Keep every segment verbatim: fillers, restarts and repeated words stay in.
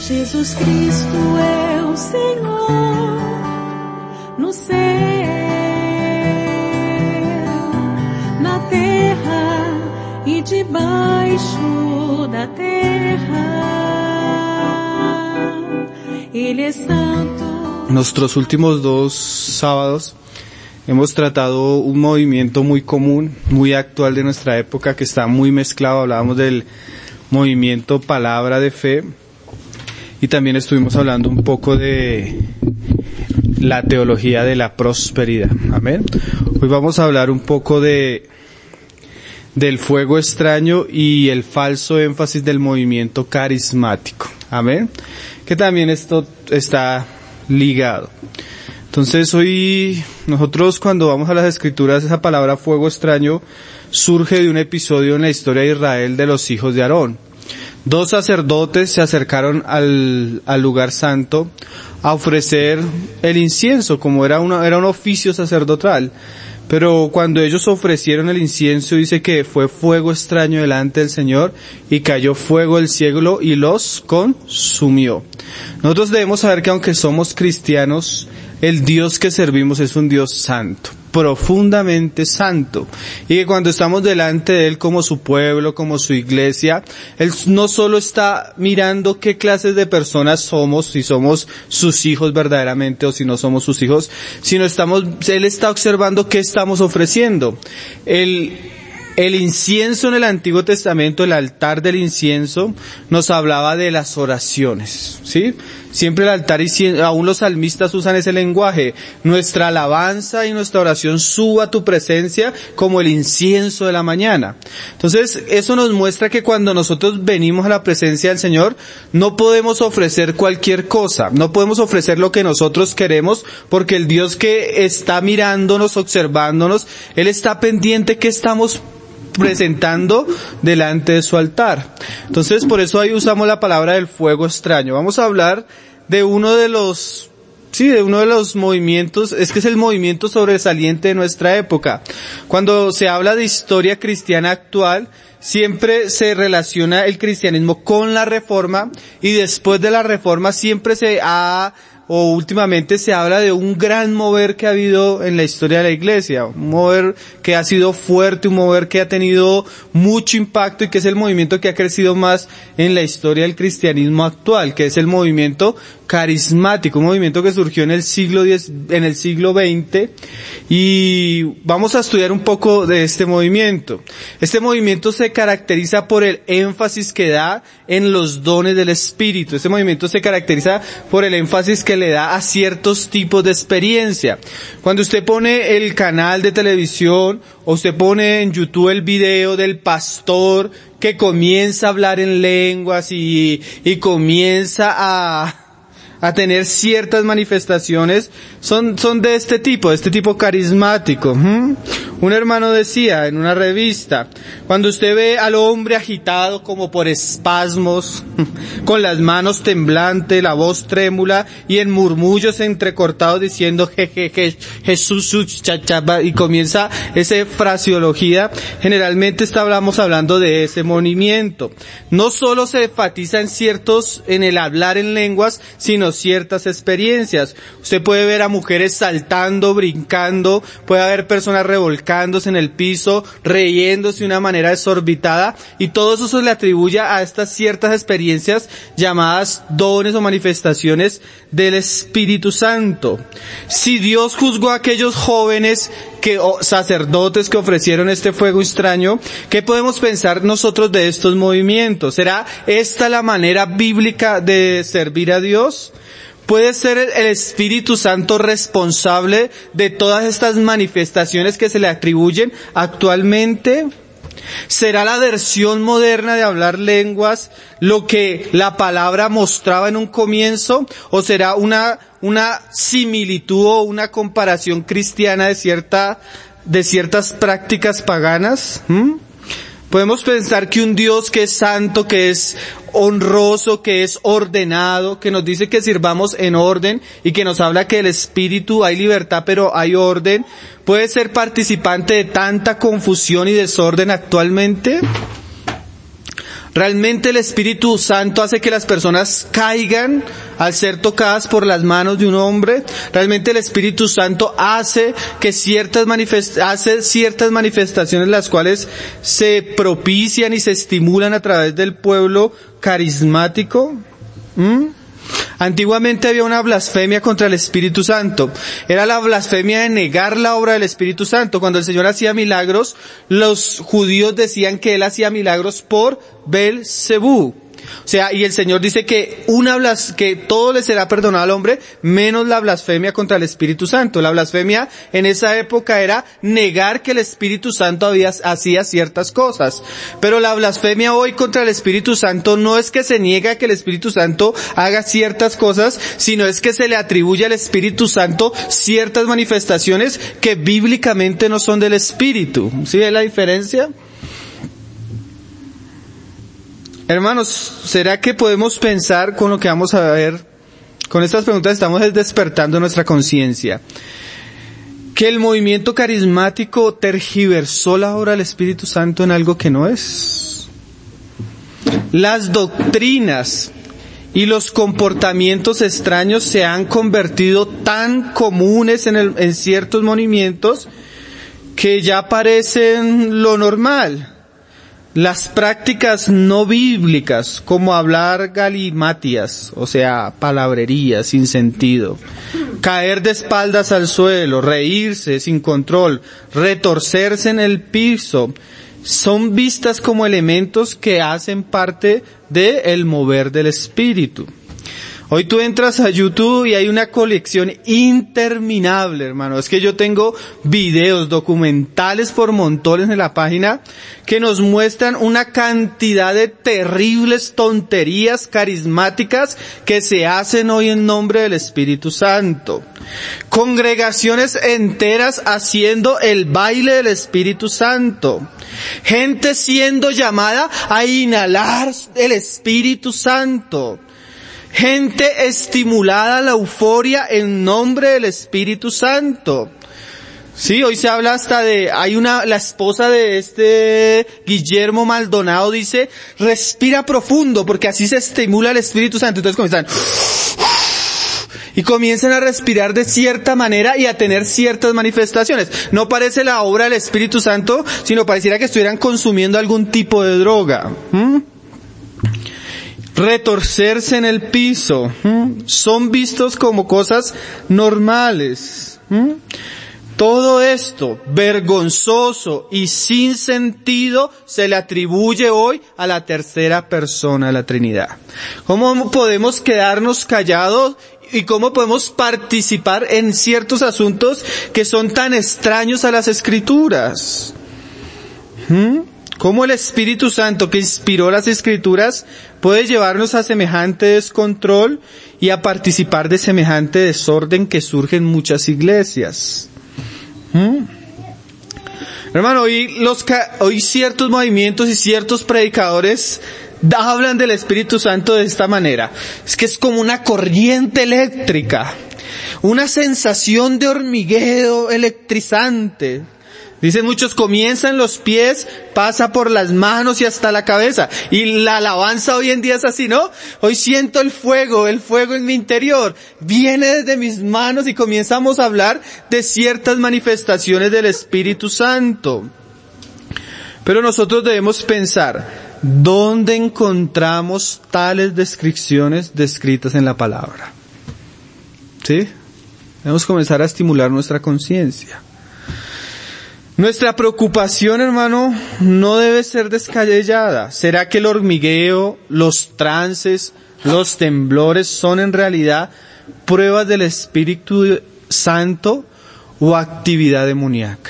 Jesus Cristo é o Senhor no céu, na terra e debaixo da terra. Ele é santo. Nuestros últimos dos sábados hemos tratado un movimiento muy común, muy actual de nuestra época, que está muy mezclado. Hablábamos del movimiento Palabra de Fe y también estuvimos hablando un poco de la teología de la prosperidad. Amén. Hoy vamos a hablar un poco de del fuego extraño y el falso énfasis del movimiento carismático. Amén. Que también esto está ligado. Entonces hoy nosotros cuando vamos a las escrituras, esa palabra fuego extraño surge de un episodio en la historia de Israel de los hijos de Aarón. Dos sacerdotes se acercaron al, al lugar santo a ofrecer el incienso, como era una, era un oficio sacerdotal. Pero cuando ellos ofrecieron el incienso, dice que fue fuego extraño delante del Señor y cayó fuego del cielo y los consumió. Nosotros debemos saber que aunque somos cristianos, el Dios que servimos es un Dios santo, profundamente santo, y que cuando estamos delante de Él como su pueblo, como su iglesia, Él no solo está mirando qué clases de personas somos, si somos sus hijos verdaderamente o si no somos sus hijos, sino estamos, Él está observando qué estamos ofreciendo. El El incienso en el Antiguo Testamento, el altar del incienso, nos hablaba de las oraciones, ¿sí? Siempre el altar, y aún los salmistas usan ese lenguaje. Nuestra alabanza y nuestra oración suba a tu presencia como el incienso de la mañana. Entonces, eso nos muestra que cuando nosotros venimos a la presencia del Señor, no podemos ofrecer cualquier cosa, no podemos ofrecer lo que nosotros queremos, porque el Dios que está mirándonos, observándonos, Él está pendiente que estamos presentando delante de su altar. Entonces, por eso ahí usamos la palabra del fuego extraño. Vamos a hablar de uno de los, sí, de uno de los movimientos, es que es el movimiento sobresaliente de nuestra época. Cuando se habla de historia cristiana actual, siempre se relaciona el cristianismo con la Reforma, y después de la Reforma siempre se ha o últimamente se habla de un gran mover que ha habido en la historia de la iglesia, un mover que ha sido fuerte, un mover que ha tenido mucho impacto y que es el movimiento que ha crecido más en la historia del cristianismo actual, que es el movimiento carismático, un movimiento que surgió en el siglo diez, en el siglo veinte, y vamos a estudiar un poco de este movimiento. Este movimiento se caracteriza por el énfasis que da en los dones del Espíritu. Este movimiento se caracteriza por el énfasis que le da a ciertos tipos de experiencia. Cuando usted pone el canal de televisión o usted pone en YouTube el video del pastor que comienza a hablar en lenguas y, y comienza a a tener ciertas manifestaciones, son, son de este tipo, de este tipo carismático. ¿Mm? Un hermano decía en una revista, cuando usted ve al hombre agitado como por espasmos, con las manos temblantes, la voz trémula y en murmullos entrecortados diciendo jejeje, Jesús, chachaba, y comienza esa fraseología, generalmente estábamos hablando de ese movimiento. No solo se enfatiza en ciertos, en el hablar en lenguas, sino ciertas experiencias. Usted puede ver a mujeres saltando, brincando, puede haber personas revolcándose en el piso, riéndose de una manera desorbitada, y todo eso se le atribuye a estas ciertas experiencias llamadas dones o manifestaciones del Espíritu Santo. Si Dios juzgó a aquellos jóvenes que, o sacerdotes que ofrecieron este fuego extraño, ¿qué podemos pensar nosotros de estos movimientos? ¿Será esta la manera bíblica de servir a Dios? ¿Puede ser el Espíritu Santo responsable de todas estas manifestaciones que se le atribuyen actualmente? ¿Será la versión moderna de hablar lenguas lo que la palabra mostraba en un comienzo? ¿O será una, una similitud o una comparación cristiana de cierta, de ciertas prácticas paganas? ¿Mm? Podemos pensar que un Dios que es santo, que es honroso, que es ordenado, que nos dice que sirvamos en orden y que nos habla que el Espíritu hay libertad pero hay orden, ¿puede ser participante de tanta confusión y desorden actualmente? ¿Realmente el Espíritu Santo hace que las personas caigan al ser tocadas por las manos de un hombre? ¿Realmente el Espíritu Santo hace que ciertas manifest- hace ciertas manifestaciones las cuales se propician y se estimulan a través del pueblo carismático? ¿Mm? Antiguamente había una blasfemia contra el Espíritu Santo. Era la blasfemia de negar la obra del Espíritu Santo. Cuando el Señor hacía milagros, los judíos decían que Él hacía milagros por Belzebú. O sea, y el Señor dice que una blas, que todo le será perdonado al hombre, menos la blasfemia contra el Espíritu Santo. La blasfemia en esa época era negar que el Espíritu Santo había, hacía ciertas cosas. Pero la blasfemia hoy contra el Espíritu Santo no es que se niega que el Espíritu Santo haga ciertas cosas, sino es que se le atribuye al Espíritu Santo ciertas manifestaciones que bíblicamente no son del Espíritu. ¿Sí ves la diferencia? Hermanos, ¿será que podemos pensar con lo que vamos a ver? Con estas preguntas estamos despertando nuestra conciencia. ¿Que el movimiento carismático tergiversó la obra del Espíritu Santo en algo que no es? Las doctrinas y los comportamientos extraños se han convertido tan comunes en, el, en ciertos movimientos que ya parecen lo normal. Las prácticas no bíblicas, como hablar galimatias, o sea, palabrería sin sentido, caer de espaldas al suelo, reírse sin control, retorcerse en el piso, son vistas como elementos que hacen parte del mover del espíritu. Hoy tú entras a YouTube y hay una colección interminable, hermano. Es que yo tengo videos, documentales por montones en la página que nos muestran una cantidad de terribles tonterías carismáticas que se hacen hoy en nombre del Espíritu Santo. Congregaciones enteras haciendo el baile del Espíritu Santo. Gente siendo llamada a inhalar el Espíritu Santo. Gente estimulada a la euforia en nombre del Espíritu Santo. Sí, hoy se habla hasta de, hay una, la esposa de este Guillermo Maldonado dice, respira profundo porque así se estimula el Espíritu Santo. Entonces comienzan, y comienzan a respirar de cierta manera y a tener ciertas manifestaciones. No parece la obra del Espíritu Santo, sino pareciera que estuvieran consumiendo algún tipo de droga. ¿Mm? Retorcerse en el piso, ¿Mm? son vistos como cosas normales. ¿Mm? Todo esto, vergonzoso y sin sentido, se le atribuye hoy a la tercera persona de la Trinidad. ¿Cómo podemos quedarnos callados y cómo podemos participar en ciertos asuntos que son tan extraños a las Escrituras? ¿Mm? ¿Cómo el Espíritu Santo que inspiró las Escrituras puede llevarnos a semejante descontrol y a participar de semejante desorden que surge en muchas iglesias? ¿Mm? Hermano, hoy, los, hoy ciertos movimientos y ciertos predicadores hablan del Espíritu Santo de esta manera. Es que es como una corriente eléctrica, una sensación de hormigueo electrizante. Dicen muchos, comienza en los pies, pasa por las manos y hasta la cabeza. Y la alabanza hoy en día es así, ¿no? Hoy siento el fuego, el fuego en mi interior. Viene desde mis manos y comenzamos a hablar de ciertas manifestaciones del Espíritu Santo. Pero nosotros debemos pensar, ¿dónde encontramos tales descripciones descritas en la palabra? ¿Sí? Debemos comenzar a estimular nuestra conciencia. Nuestra preocupación, hermano, no debe ser descabellada. ¿Será que el hormigueo, los trances, los temblores son en realidad pruebas del Espíritu Santo o actividad demoníaca?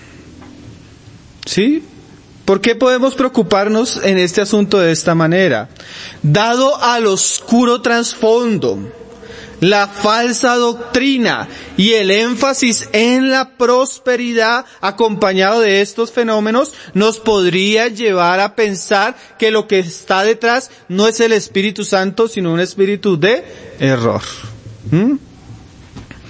¿Sí? ¿Por qué podemos preocuparnos en este asunto de esta manera? Dado al oscuro trasfondo, la falsa doctrina y el énfasis en la prosperidad acompañado de estos fenómenos nos podría llevar a pensar que lo que está detrás no es el Espíritu Santo, sino un espíritu de error. ¿Mm?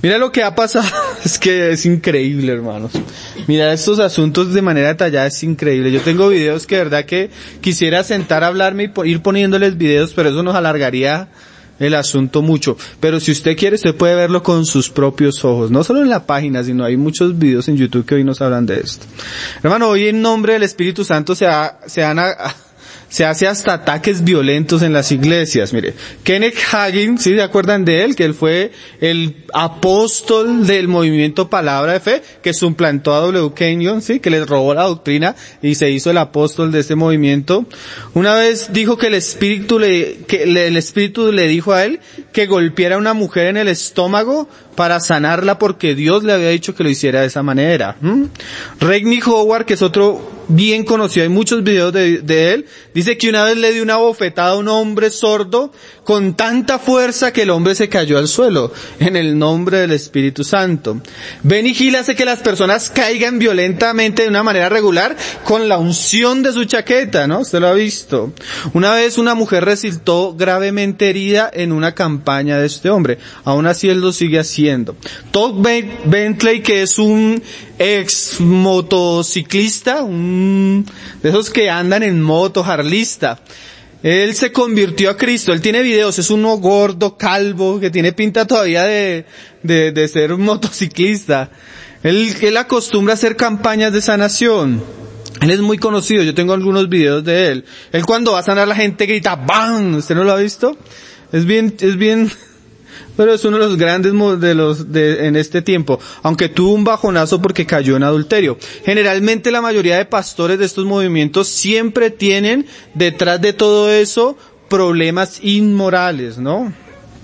Mira lo que ha pasado, es que es increíble, hermanos. Mira estos asuntos de manera detallada, es increíble. Yo tengo videos que de verdad que quisiera sentar a hablarme y ir poniéndoles videos, pero eso nos alargaría el asunto mucho. Pero si usted quiere, usted puede verlo con sus propios ojos. No solo en la página, sino hay muchos videos en YouTube que hoy nos hablan de esto. Hermano, hoy en nombre del Espíritu Santo se, ha, se han... A, se hace hasta ataques violentos en las iglesias. Mire, Kenneth Hagin, ¿sí se acuerdan de él? Que él fue el apóstol del movimiento Palabra de Fe, que suplantó a W. Kenyon, ¿sí? Que les robó la doctrina y se hizo el apóstol de este movimiento. Una vez dijo que el espíritu le, que le, el espíritu le dijo a él que golpeara a una mujer en el estómago para sanarla porque Dios le había dicho que lo hiciera de esa manera. ¿Mm? Rodney Howard, que es otro bien conocido, hay muchos videos de, de él, dice que una vez le dio una bofetada a un hombre sordo con tanta fuerza que el hombre se cayó al suelo, en el nombre del Espíritu Santo. Benny Hill hace que las personas caigan violentamente de una manera regular con la unción de su chaqueta, ¿no? Usted lo ha visto. Una vez una mujer resultó gravemente herida en una campaña de este hombre, aún así él lo sigue haciendo. Todd Bentley, que es un ex motociclista, un de esos que andan en moto, harlista, él se convirtió a Cristo. Él tiene videos, es uno gordo, calvo, que tiene pinta todavía de, de, de ser un motociclista. Él, él acostumbra a hacer campañas de sanación. Él es muy conocido, yo tengo algunos videos de él. Él cuando va a sanar la gente grita ¡bam! ¿Usted no lo ha visto? Es bien, es bien, pero es uno de los grandes de los de, en este tiempo, aunque tuvo un bajonazo porque cayó en adulterio. Generalmente la mayoría de pastores de estos movimientos siempre tienen detrás de todo eso problemas inmorales, ¿no?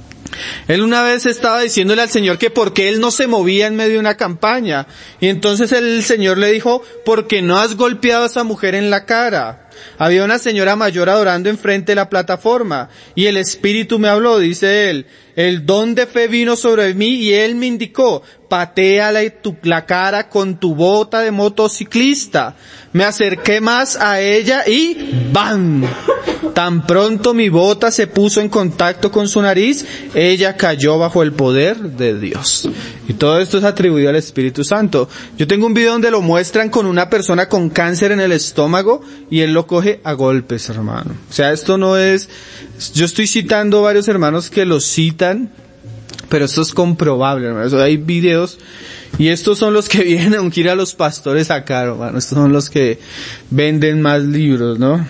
Él una vez estaba diciéndole al Señor que por qué él no se movía en medio de una campaña. Y entonces el Señor le dijo, porque no has golpeado a esa mujer en la cara. Había una señora mayor adorando enfrente de la plataforma. Y el Espíritu me habló, dice él. El don de fe vino sobre mí y él me indicó, patéale tu, la cara con tu bota de motociclista. Me acerqué más a ella y ¡bam! Tan pronto mi bota se puso en contacto con su nariz, ella cayó bajo el poder de Dios. Y todo esto es atribuido al Espíritu Santo. Yo tengo un video donde lo muestran con una persona con cáncer en el estómago y él lo coge a golpes, hermano. O sea, esto no es... Yo estoy citando varios hermanos que lo citan, pero esto es comprobable, hermano. Hay videos, y estos son los que vienen a ungir a los pastores acá, hermano. Estos son los que venden más libros, ¿no?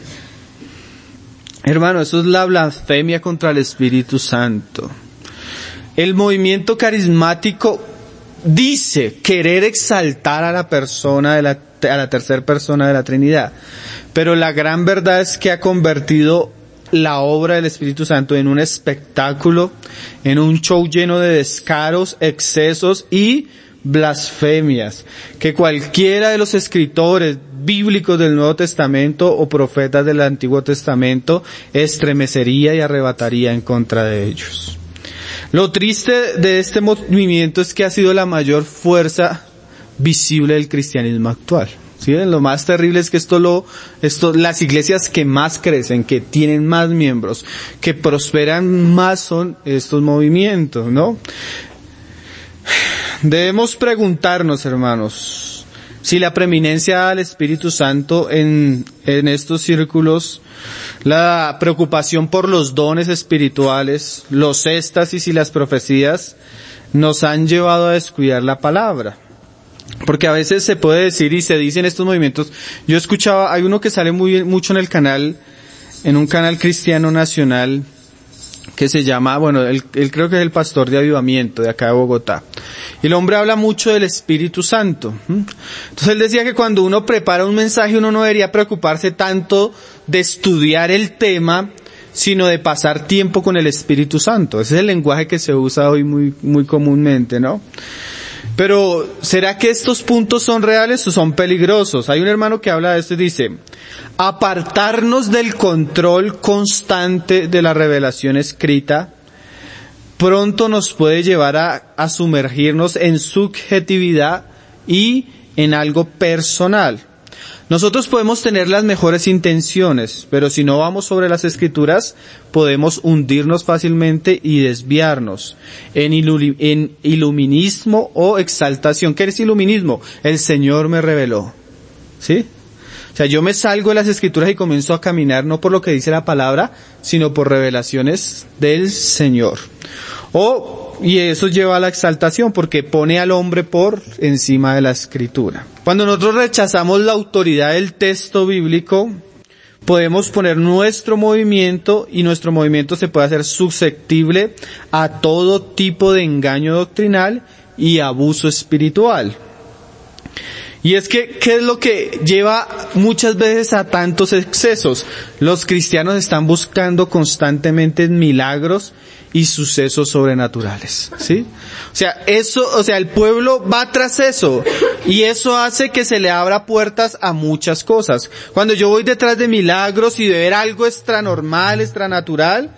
Hermano, eso es la blasfemia contra el Espíritu Santo. El movimiento carismático dice querer exaltar a la persona de la, a la tercera persona de la Trinidad, pero la gran verdad es que ha convertido la obra del Espíritu Santo en un espectáculo, en un show lleno de descaros, excesos y blasfemias, que cualquiera de los escritores bíblicos del Nuevo Testamento o profetas del Antiguo Testamento estremecería y arrebataría en contra de ellos. Lo triste de este movimiento es que ha sido la mayor fuerza visible del cristianismo actual. ¿Sí? Lo más terrible es que esto lo, esto, las iglesias que más crecen, que tienen más miembros, que prosperan más son estos movimientos, ¿no? Debemos preguntarnos, hermanos, si la preeminencia del Espíritu Santo en, en estos círculos, la preocupación por los dones espirituales, los éxtasis y las profecías, nos han llevado a descuidar la palabra. Porque a veces se puede decir y se dice en estos movimientos, yo escuchaba, hay uno que sale muy mucho en el canal, en un canal cristiano nacional, que se llama, bueno, él, él creo que es el pastor de Avivamiento de acá de Bogotá. Y el hombre habla mucho del Espíritu Santo. Entonces él decía que cuando uno prepara un mensaje uno no debería preocuparse tanto de estudiar el tema, sino de pasar tiempo con el Espíritu Santo. Ese es el lenguaje que se usa hoy muy, muy comúnmente, ¿no? Pero, ¿será que estos puntos son reales o son peligrosos? Hay un hermano que habla de esto y dice, apartarnos del control constante de la revelación escrita pronto nos puede llevar a, a sumergirnos en subjetividad y en algo personal. Nosotros podemos tener las mejores intenciones, pero si no vamos sobre las Escrituras, podemos hundirnos fácilmente y desviarnos en, ilu- en iluminismo o exaltación. ¿Qué es iluminismo? El Señor me reveló. ¿Sí? O sea, yo me salgo de las Escrituras y comienzo a caminar no por lo que dice la palabra, sino por revelaciones del Señor. O, y eso lleva a la exaltación porque pone al hombre por encima de la Escritura. Cuando nosotros rechazamos la autoridad del texto bíblico, podemos poner nuestro movimiento y nuestro movimiento se puede hacer susceptible a todo tipo de engaño doctrinal y abuso espiritual. Y es que, ¿qué es lo que lleva muchas veces a tantos excesos? Los cristianos están buscando constantemente milagros y sucesos sobrenaturales, ¿sí? O sea, eso, o sea, el pueblo va tras eso, y eso hace que se le abra puertas a muchas cosas. Cuando yo voy detrás de milagros y de ver algo extranormal, extranatural,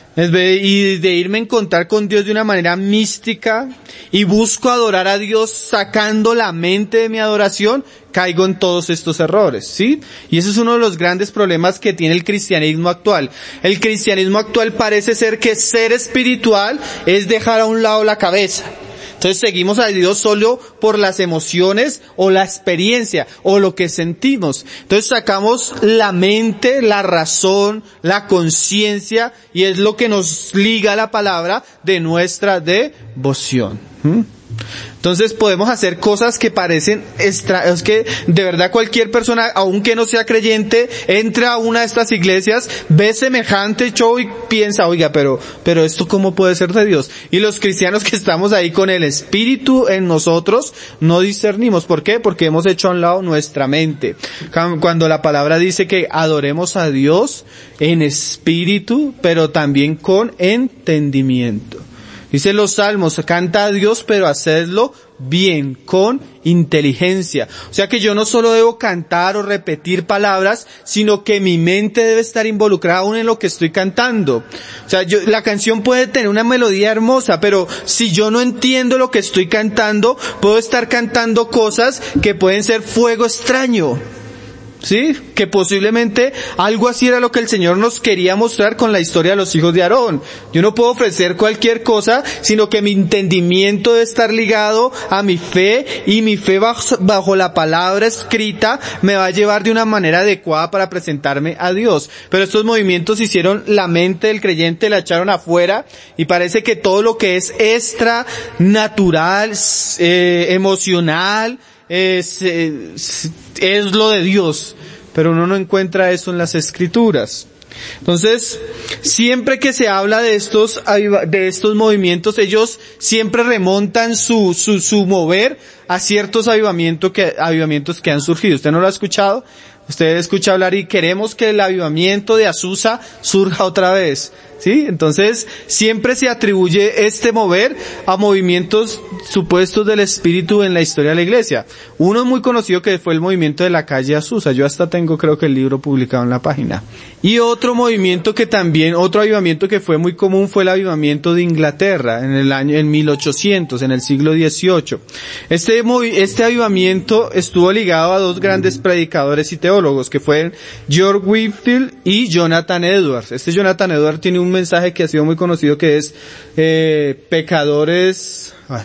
y de irme a encontrar con Dios de una manera mística, y busco adorar a Dios sacando la mente de mi adoración, caigo en todos estos errores, ¿sí? Y ese es uno de los grandes problemas que tiene el cristianismo actual. El cristianismo actual parece ser que ser espiritual es dejar a un lado la cabeza. Entonces seguimos a Dios solo por las emociones o la experiencia o lo que sentimos. Entonces sacamos la mente, la razón, la conciencia y es lo que nos liga a la palabra de nuestra devoción. ¿Mm? Entonces podemos hacer cosas que parecen extra, es que de verdad cualquier persona, aunque no sea creyente, entra a una de estas iglesias, ve semejante show y piensa, oiga, pero, pero esto cómo puede ser de Dios. Y los cristianos que estamos ahí con el Espíritu en nosotros, no discernimos. ¿Por qué? Porque hemos hecho a un lado nuestra mente. Cuando la palabra dice que adoremos a Dios en espíritu, pero también con entendimiento. Dice los salmos, canta a Dios, pero hacedlo bien, con inteligencia. O sea que yo no solo debo cantar o repetir palabras, sino que mi mente debe estar involucrada aún en lo que estoy cantando. O sea, yo, la canción puede tener una melodía hermosa, pero si yo no entiendo lo que estoy cantando, puedo estar cantando cosas que pueden ser fuego extraño. ¿Sí? Que posiblemente algo así era lo que el Señor nos quería mostrar con la historia de los hijos de Aarón. Yo no puedo ofrecer cualquier cosa, sino que mi entendimiento debe estar ligado a mi fe, y mi fe bajo, bajo la palabra escrita me va a llevar de una manera adecuada para presentarme a Dios. Pero estos movimientos hicieron la mente del creyente, la echaron afuera, y parece que todo lo que es extra, natural, eh, emocional, Es, es, es lo de Dios, pero uno no encuentra eso en las Escrituras. Entonces, siempre que se habla de estos, de estos movimientos, ellos siempre remontan su, su, su mover a ciertos avivamientos que, avivamientos que han surgido. ¿Usted no lo ha escuchado? Usted escucha hablar y queremos que el avivamiento de Azusa surja otra vez, ¿sí? Entonces, siempre se atribuye este mover a movimientos supuestos del Espíritu en la historia de la iglesia. Uno muy conocido que fue el movimiento de la calle Azusa. Yo hasta tengo creo que el libro publicado en la página. Y otro movimiento que también, otro avivamiento que fue muy común fue el avivamiento de Inglaterra en el año, en mil ochocientos, en el siglo dieciocho. Este, este avivamiento estuvo ligado a dos grandes predicadores y teólogos, que fueron George Whitefield y Jonathan Edwards. Este Jonathan Edwards tiene un mensaje que ha sido muy conocido que es eh, pecadores ah,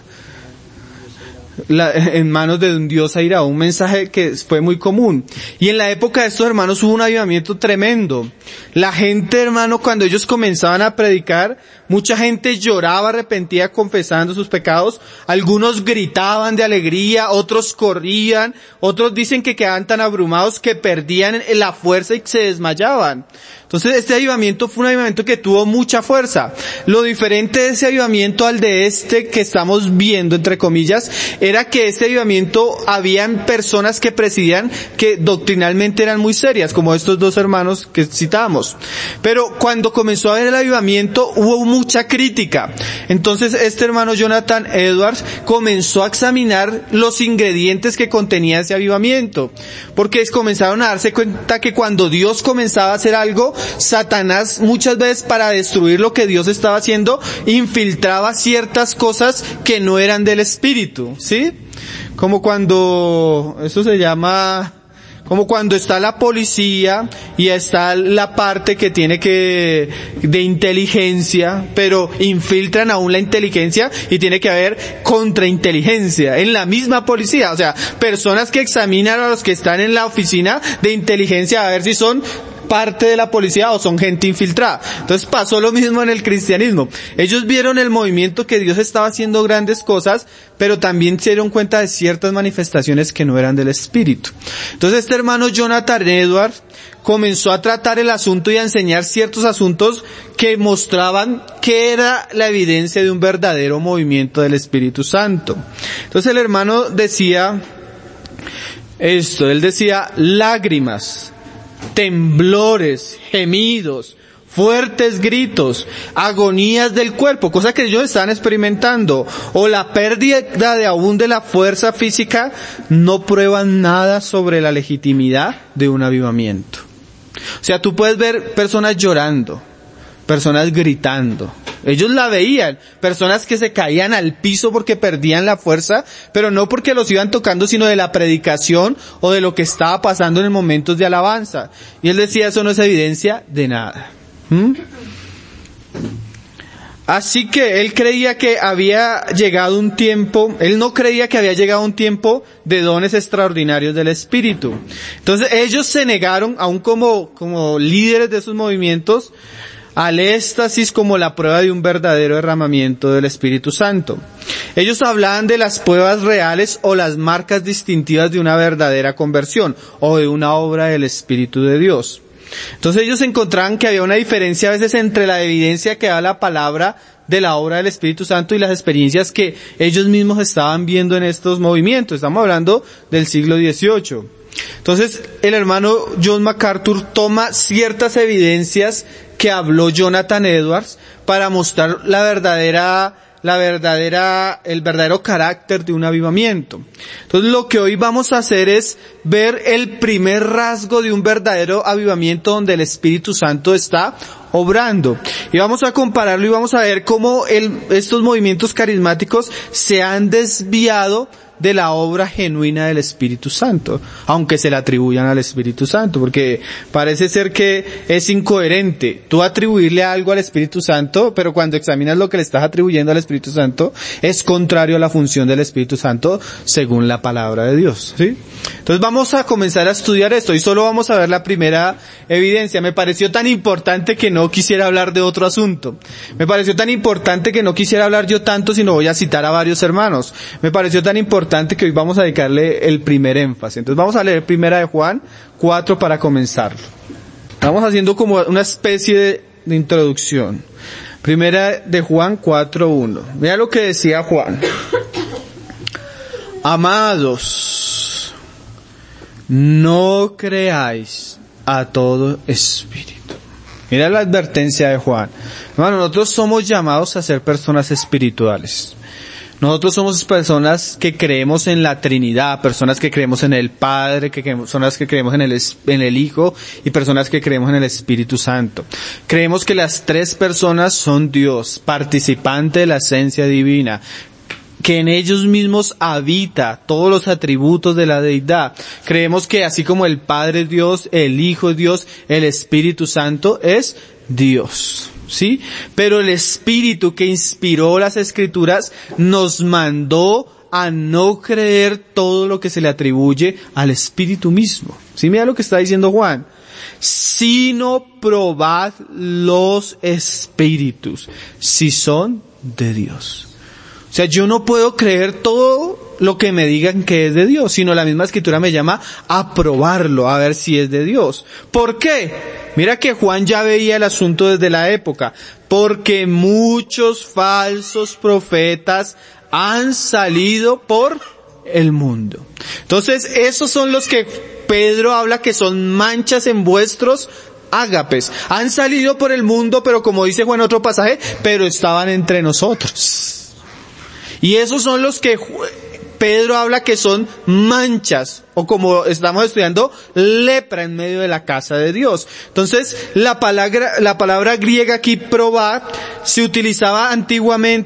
la, en manos de un Dios airado, un mensaje que fue muy común. Y en la época de estos hermanos hubo un avivamiento tremendo. La gente, hermano, cuando ellos comenzaban a predicar, mucha gente lloraba arrepentida confesando sus pecados. Algunos gritaban de alegría, otros corrían, otros dicen que quedaban tan abrumados que perdían la fuerza y se desmayaban. Entonces este avivamiento fue un avivamiento que tuvo mucha fuerza. Lo diferente de ese avivamiento al de este que estamos viendo, entre comillas, era que este avivamiento habían personas que presidían que doctrinalmente eran muy serias, como estos dos hermanos que citamos. Pero cuando comenzó a haber el avivamiento hubo mucha crítica. Entonces este hermano Jonathan Edwards comenzó a examinar los ingredientes que contenía ese avivamiento, porque comenzaron a darse cuenta que cuando Dios comenzaba a hacer algo, Satanás muchas veces, para destruir lo que Dios estaba haciendo, infiltraba ciertas cosas que no eran del Espíritu, ¿sí? Como cuando, eso se llama, Como cuando está la policía y está la parte que tiene que, de inteligencia, pero infiltran aún la inteligencia y tiene que haber contrainteligencia en la misma policía. O sea, personas que examinan a los que están en la oficina de inteligencia a ver si son parte de la policía o son gente infiltrada. Entonces pasó lo mismo en el cristianismo. Ellos vieron el movimiento que Dios estaba haciendo grandes cosas, pero también se dieron cuenta de ciertas manifestaciones que no eran del Espíritu. Entonces este hermano Jonathan Edwards comenzó a tratar el asunto y a enseñar ciertos asuntos que mostraban que era la evidencia de un verdadero movimiento del Espíritu Santo. Entonces el hermano decía esto, él decía lágrimas, temblores, gemidos, fuertes gritos, agonías del cuerpo, cosa que ellos estaban experimentando, o la pérdida de aún de la fuerza física, no prueban nada sobre la legitimidad de un avivamiento. O sea, tú puedes ver personas llorando, personas gritando. Ellos la veían, personas que se caían al piso porque perdían la fuerza, pero no porque los iban tocando, sino de la predicación o de lo que estaba pasando en momentos de alabanza. Y él decía, eso no es evidencia de nada. ¿Mm? Así que él creía que había llegado un tiempo, él no creía que había llegado un tiempo de dones extraordinarios del Espíritu. Entonces ellos se negaron, aún como, como líderes de esos movimientos, al éxtasis como la prueba de un verdadero derramamiento del Espíritu Santo. Ellos hablaban de las pruebas reales o las marcas distintivas de una verdadera conversión o de una obra del Espíritu de Dios. Entonces ellos encontraban que había una diferencia a veces entre la evidencia que da la palabra de la obra del Espíritu Santo y las experiencias que ellos mismos estaban viendo en estos movimientos. Estamos hablando del siglo dieciocho. Entonces el hermano John MacArthur toma ciertas evidencias que habló Jonathan Edwards para mostrar la verdadera, la verdadera, el verdadero carácter de un avivamiento. Entonces lo que hoy vamos a hacer es ver el primer rasgo de un verdadero avivamiento donde el Espíritu Santo está obrando. Y vamos a compararlo y vamos a ver cómo el, estos movimientos carismáticos se han desviado de la obra genuina del Espíritu Santo, aunque se le atribuyan al Espíritu Santo, porque parece ser que es incoherente tú atribuirle algo al Espíritu Santo, pero cuando examinas lo que le estás atribuyendo al Espíritu Santo, es contrario a la función del Espíritu Santo según la palabra de Dios, ¿sí? Entonces vamos a comenzar a estudiar esto y solo vamos a ver la primera evidencia. Me pareció tan importante que no quisiera hablar de otro asunto. Me pareció tan importante que no quisiera hablar yo tanto, sino voy a citar a varios hermanos. Me pareció tan importante que hoy vamos a dedicarle el primer énfasis. Entonces vamos a leer primera de Juan cuatro para comenzarlo. Estamos haciendo como una especie de, de introducción. Primera de Juan cuatro uno. Mira lo que decía Juan. Amados, no creáis a todo espíritu. Mira la advertencia de Juan. Hermano, nosotros somos llamados a ser personas espirituales. Nosotros somos personas que creemos en la Trinidad, personas que creemos en el Padre, que creemos, personas que creemos en el, en el Hijo y personas que creemos en el Espíritu Santo. Creemos que las tres personas son Dios, participante de la esencia divina, que en ellos mismos habita todos los atributos de la deidad. Creemos que así como el Padre es Dios, el Hijo es Dios, el Espíritu Santo es Dios. ¿Sí? Pero el Espíritu que inspiró las Escrituras nos mandó a no creer todo lo que se le atribuye al Espíritu mismo. ¿Sí? Mira lo que está diciendo Juan. Sino probad los espíritus, si son de Dios. O sea, yo no puedo creer todo lo que me digan que es de Dios, sino la misma Escritura me llama a probarlo, a ver si es de Dios. ¿Por qué? Mira que Juan ya veía el asunto desde la época. Porque muchos falsos profetas han salido por el mundo. Entonces, esos son los que Pedro habla que son manchas en vuestros ágapes. Han salido por el mundo, pero como dice Juan en otro pasaje, pero estaban entre nosotros. Y esos son los que Pedro habla que son manchas, o como estamos estudiando, lepra en medio de la casa de Dios. Entonces, la palabra, la palabra griega aquí, probar, se utilizaba antiguamente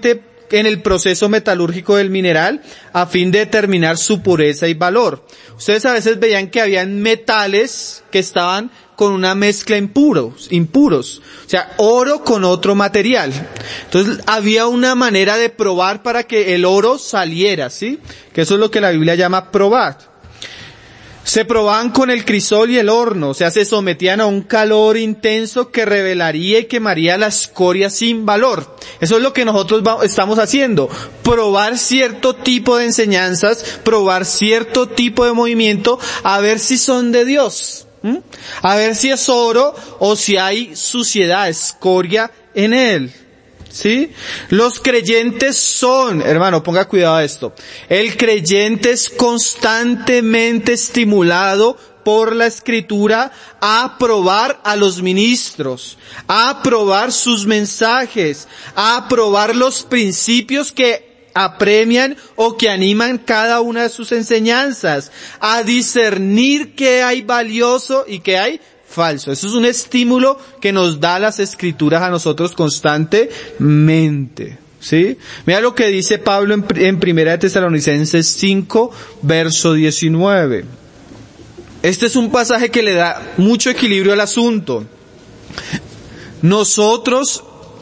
en el proceso metalúrgico del mineral a fin de determinar su pureza y valor. Ustedes a veces veían que habían metales que estaban con una mezcla impuros, impuros. O sea, oro con otro material. Entonces, había una manera de probar para que el oro saliera, ¿sí? Que eso es lo que la Biblia llama probar. Se probaban con el crisol y el horno, o sea, se sometían a un calor intenso que revelaría y quemaría la escoria sin valor. Eso es lo que nosotros estamos haciendo, probar cierto tipo de enseñanzas, probar cierto tipo de movimiento, a ver si son de Dios, ¿Mm? a ver si es oro o si hay suciedad, escoria en él. ¿Sí? Los creyentes son, hermano, ponga cuidado a esto. El creyente es constantemente estimulado por la Escritura a probar a los ministros, a probar sus mensajes, a probar los principios que apremian o que animan cada una de sus enseñanzas, a discernir qué hay valioso y qué hay falso. Eso es un estímulo que nos da las Escrituras a nosotros constantemente, ¿sí? Mira lo que dice Pablo en, en Primera de Tesalonicenses cinco, verso diecinueve. Este es un pasaje que le da mucho equilibrio al asunto. Nosotros,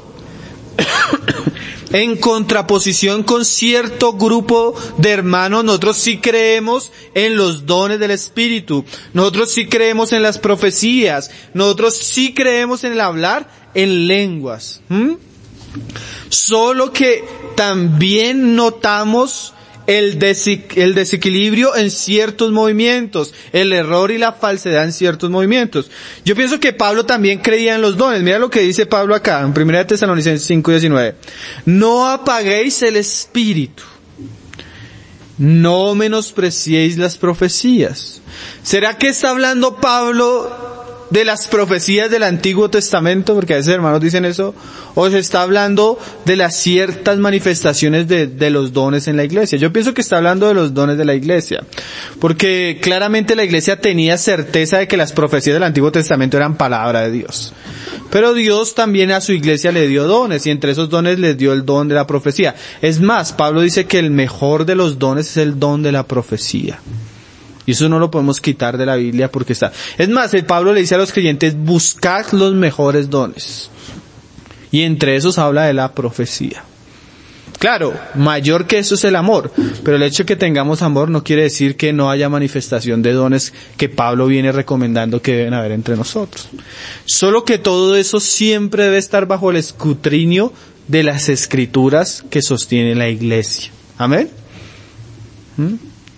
en contraposición con cierto grupo de hermanos, nosotros sí creemos en los dones del Espíritu, nosotros sí creemos en las profecías, nosotros sí creemos en el hablar en lenguas. ¿Mm? Solo que también notamos el, desi- el desequilibrio en ciertos movimientos, el error y la falsedad en ciertos movimientos. Yo pienso que Pablo también creía en los dones. Mira lo que dice Pablo acá, en Primera de Tesalonicenses cinco diecinueve. No apaguéis el espíritu, no menospreciéis las profecías. ¿Será que está hablando Pablo de las profecías del Antiguo Testamento? Porque a veces hermanos dicen eso. O se está hablando de las ciertas manifestaciones de, de los dones en la iglesia. Yo pienso que está hablando de los dones de la iglesia. Porque claramente la iglesia tenía certeza de que las profecías del Antiguo Testamento eran palabra de Dios. Pero Dios también a su iglesia le dio dones, y entre esos dones les dio el don de la profecía. Es más, Pablo dice que el mejor de los dones es el don de la profecía. Y eso no lo podemos quitar de la Biblia porque está. Es más, el Pablo le dice a los creyentes, buscad los mejores dones. Y entre esos habla de la profecía. Claro, mayor que eso es el amor. Pero el hecho de que tengamos amor no quiere decir que no haya manifestación de dones que Pablo viene recomendando que deben haber entre nosotros. Solo que todo eso siempre debe estar bajo el escrutinio de las Escrituras que sostiene la iglesia. Amén. ¿Mm?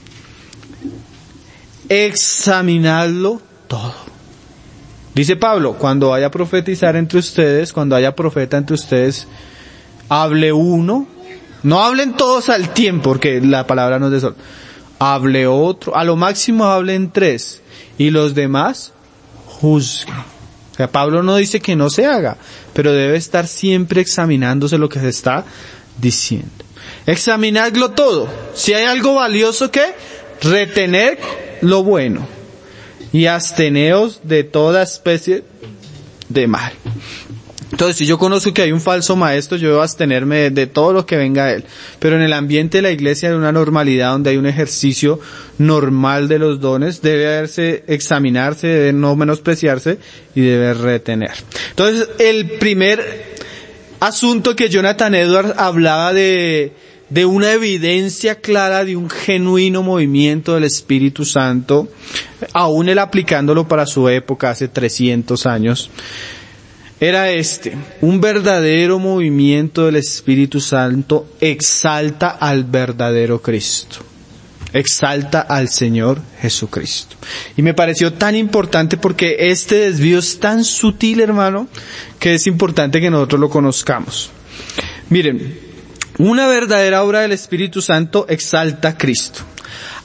Examinadlo todo. Dice Pablo, cuando haya profetizar entre ustedes, cuando haya profeta entre ustedes, hable uno, no hablen todos al tiempo, porque la palabra no es de sol. Hable otro, a lo máximo hablen tres, y los demás juzguen. O sea, Pablo no dice que no se haga, pero debe estar siempre examinándose lo que se está diciendo. Examinadlo todo. Si hay algo valioso, ¿qué? Retener lo bueno y absteneos de toda especie de mal. Entonces, si yo conozco que hay un falso maestro, yo debo abstenerme de, de todo lo que venga de él. Pero en el ambiente de la iglesia, de una normalidad donde hay un ejercicio normal de los dones, debe haberse, examinarse, debe no menospreciarse y debe retener. Entonces, el primer asunto que Jonathan Edwards hablaba de de una evidencia clara de un genuino movimiento del Espíritu Santo, aún él aplicándolo para su época hace trescientos años, era este: un verdadero movimiento del Espíritu Santo exalta al verdadero Cristo, exalta al Señor Jesucristo. Y me pareció tan importante porque este desvío es tan sutil, hermano, que es importante que nosotros lo conozcamos. Miren, una verdadera obra del Espíritu Santo exalta a Cristo.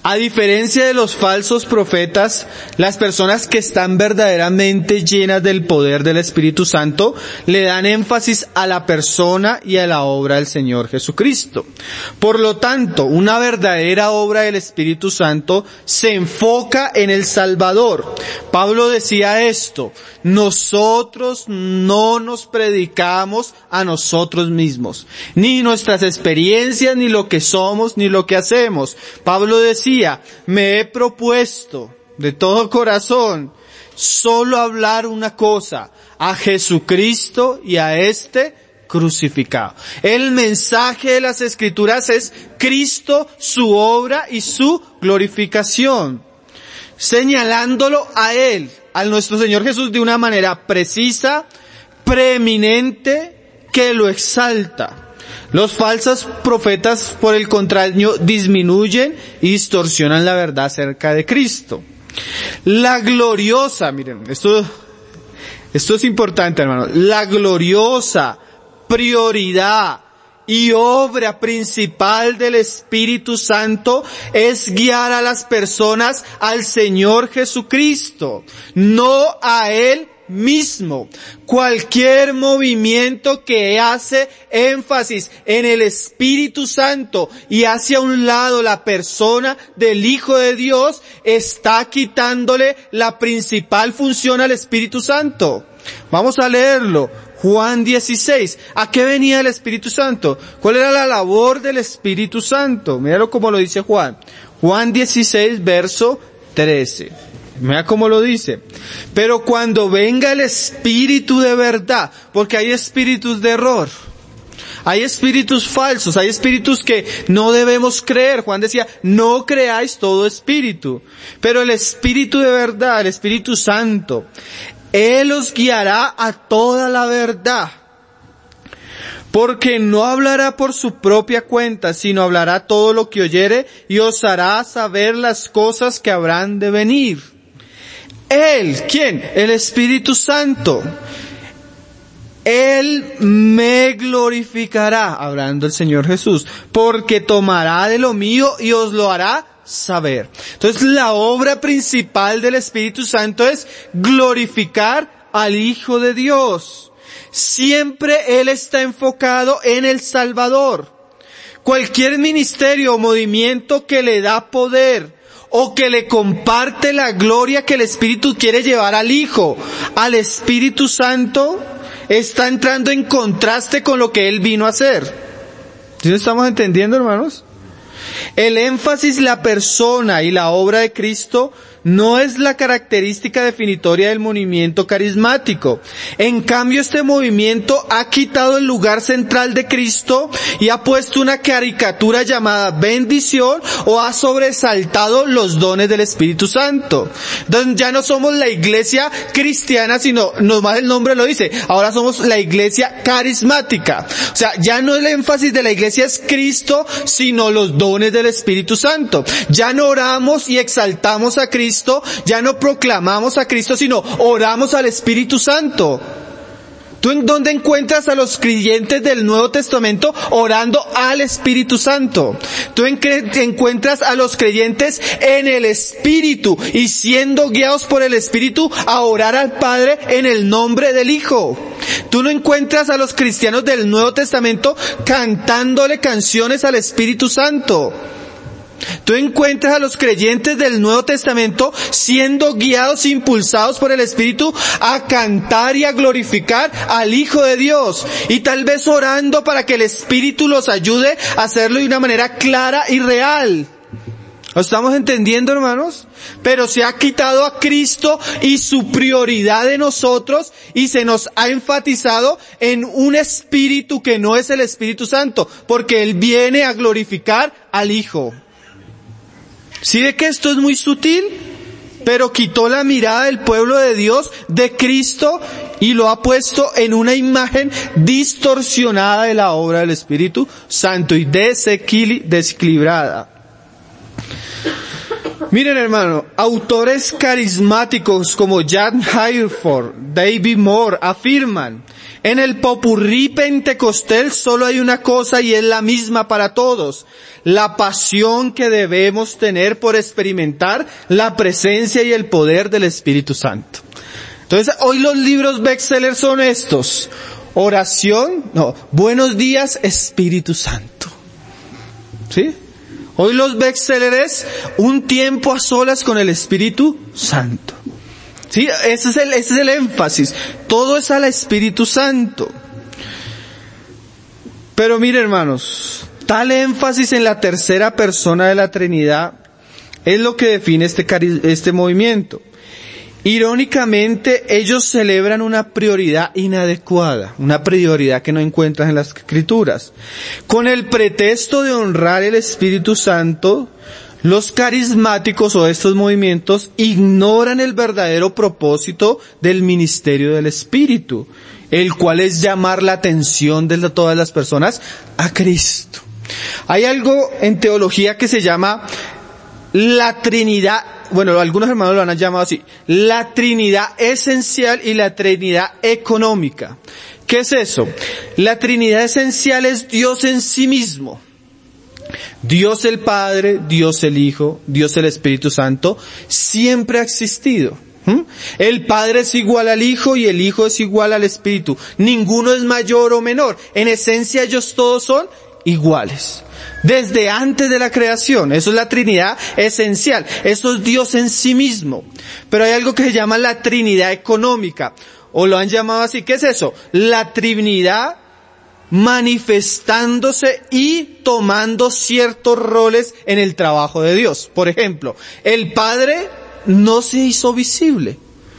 A diferencia de los falsos profetas, las personas que están verdaderamente llenas del poder del Espíritu Santo le dan énfasis a la persona y a la obra del Señor Jesucristo. Por lo tanto, una verdadera obra del Espíritu Santo se enfoca en el Salvador. Pablo decía esto: nosotros no nos predicamos a nosotros mismos, ni nuestras experiencias, ni lo que somos, ni lo que hacemos. Pablo decía: me he propuesto de todo corazón solo hablar una cosa, a Jesucristo y a este crucificado. El mensaje de las Escrituras es Cristo, su obra y su glorificación, señalándolo a Él, a nuestro Señor Jesús, de una manera precisa, preeminente, que lo exalta. Los falsos profetas, por el contrario, disminuyen y distorsionan la verdad acerca de Cristo. La gloriosa, miren, esto, esto es importante, hermano, la gloriosa prioridad y obra principal del Espíritu Santo es guiar a las personas al Señor Jesucristo, no a Él mismo. Cualquier movimiento que hace énfasis en el Espíritu Santo y hacia un lado la persona del Hijo de Dios está quitándole la principal función al Espíritu Santo. Vamos a leerlo. Juan dieciséis. ¿A qué venía el Espíritu Santo? ¿Cuál era la labor del Espíritu Santo? Míralo como lo dice Juan. Juan dieciséis, verso trece. Mira cómo lo dice. Pero cuando venga el Espíritu de verdad, porque hay espíritus de error, hay espíritus falsos, hay espíritus que no debemos creer. Juan decía, no creáis todo espíritu. Pero el Espíritu de verdad, el Espíritu Santo, Él os guiará a toda la verdad. Porque no hablará por su propia cuenta, sino hablará todo lo que oyere y os hará saber las cosas que habrán de venir. Él, ¿quién? El Espíritu Santo. Él me glorificará, hablando el Señor Jesús, porque tomará de lo mío y os lo hará saber. Entonces la obra principal del Espíritu Santo es glorificar al Hijo de Dios. Siempre Él está enfocado en el Salvador. Cualquier ministerio o movimiento que le da poder o que le comparte la gloria que el Espíritu quiere llevar al Hijo, al Espíritu Santo, está entrando en contraste con lo que Él vino a hacer. ¿Sí lo estamos entendiendo, hermanos? El énfasis, la persona y la obra de Cristo no es la característica definitoria del movimiento carismático. En cambio, este movimiento ha quitado el lugar central de Cristo y ha puesto una caricatura llamada bendición, o ha sobresaltado los dones del Espíritu Santo. Entonces ya no somos la iglesia cristiana, sino, nomás el nombre lo dice, ahora somos la iglesia carismática. O sea, ya no el énfasis de la iglesia es Cristo, sino los dones del Espíritu Santo. Ya no oramos y exaltamos a Cristo, ya no proclamamos a Cristo, sino oramos al Espíritu Santo. ¿Tú en dónde encuentras a los creyentes del Nuevo Testamento orando al Espíritu Santo? Tú en encuentras a los creyentes en el Espíritu y siendo guiados por el Espíritu a orar al Padre en el nombre del Hijo. Tú no encuentras a los cristianos del Nuevo Testamento cantándole canciones al Espíritu Santo. Tú encuentras a los creyentes del Nuevo Testamento siendo guiados e impulsados por el Espíritu a cantar y a glorificar al Hijo de Dios, y tal vez orando para que el Espíritu los ayude a hacerlo de una manera clara y real. ¿Lo estamos entendiendo, hermanos? Pero se ha quitado a Cristo y su prioridad de nosotros y se nos ha enfatizado en un Espíritu que no es el Espíritu Santo, porque Él viene a glorificar al Hijo. ¿Sí ve que esto es muy sutil? Pero quitó la mirada del pueblo de Dios de Cristo y lo ha puesto en una imagen distorsionada de la obra del Espíritu Santo y desequilibrada. Miren, hermano, autores carismáticos como Jan Hayford, David Moore afirman: en el popurrí pentecostal solo hay una cosa y es la misma para todos: la pasión que debemos tener por experimentar la presencia y el poder del Espíritu Santo. Entonces, hoy los libros bestseller son estos: oración, no, buenos días Espíritu Santo. ¿Sí? Hoy los bestsellers es un tiempo a solas con el Espíritu Santo. Sí, ese es el, ese es el énfasis. Todo es al Espíritu Santo. Pero mire, hermanos, tal énfasis en la tercera persona de la Trinidad es lo que define este, este movimiento. Irónicamente, ellos celebran una prioridad inadecuada, una prioridad que no encuentras en las Escrituras. Con el pretexto de honrar el Espíritu Santo, los carismáticos o estos movimientos ignoran el verdadero propósito del ministerio del Espíritu, el cual es llamar la atención de todas las personas a Cristo. Hay algo en teología que se llama la Trinidad. Bueno, algunos hermanos lo han llamado así: la Trinidad esencial y la Trinidad económica. ¿Qué es eso? La Trinidad esencial es Dios en sí mismo. Dios el Padre, Dios el Hijo, Dios el Espíritu Santo, siempre ha existido. ¿Mm? El Padre es igual al Hijo y el Hijo es igual al Espíritu. Ninguno es mayor o menor. En esencia ellos todos son iguales. Desde antes de la creación. Eso es la Trinidad esencial. Eso es Dios en sí mismo. Pero hay algo que se llama la Trinidad económica. O lo han llamado así. ¿Qué es eso? La Trinidad manifestándose y tomando ciertos roles en el trabajo de Dios. Por ejemplo, el Padre no se hizo visible.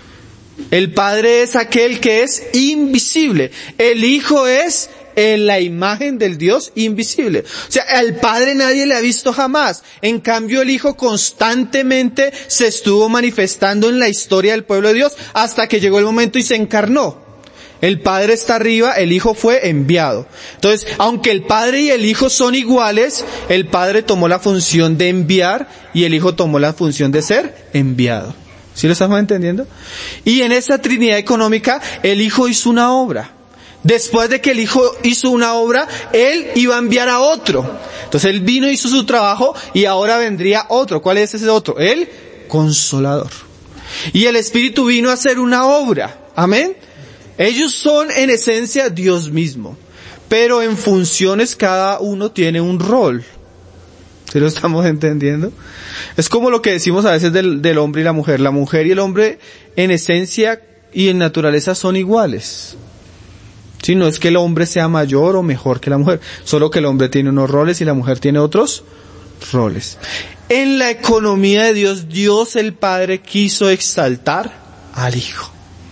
El Padre es aquel que es invisible. El Hijo es en la imagen del Dios invisible. O sea, al Padre nadie le ha visto jamás. En cambio, el Hijo constantemente se estuvo manifestando en la historia del pueblo de Dios hasta que llegó el momento y se encarnó. El Padre está arriba, el Hijo fue enviado. Entonces, aunque el Padre y el Hijo son iguales, el Padre tomó la función de enviar y el Hijo tomó la función de ser enviado. ¿Sí lo estamos entendiendo? Y en esa Trinidad económica, el Hijo hizo una obra. Después de que el Hijo hizo una obra, Él iba a enviar a otro. Entonces Él vino, hizo su trabajo y ahora vendría otro. ¿Cuál es ese otro? El Consolador. Y el Espíritu vino a hacer una obra. Amén. Ellos son en esencia Dios mismo. Pero en funciones cada uno tiene un rol. ¿Sí lo estamos entendiendo? Es como lo que decimos a veces del, del hombre y la mujer. La mujer y el hombre en esencia y en naturaleza son iguales. Sí, no es que el hombre sea mayor o mejor que la mujer, solo que el hombre tiene unos roles y la mujer tiene otros roles. En la economía de Dios, Dios el Padre quiso exaltar al Hijo.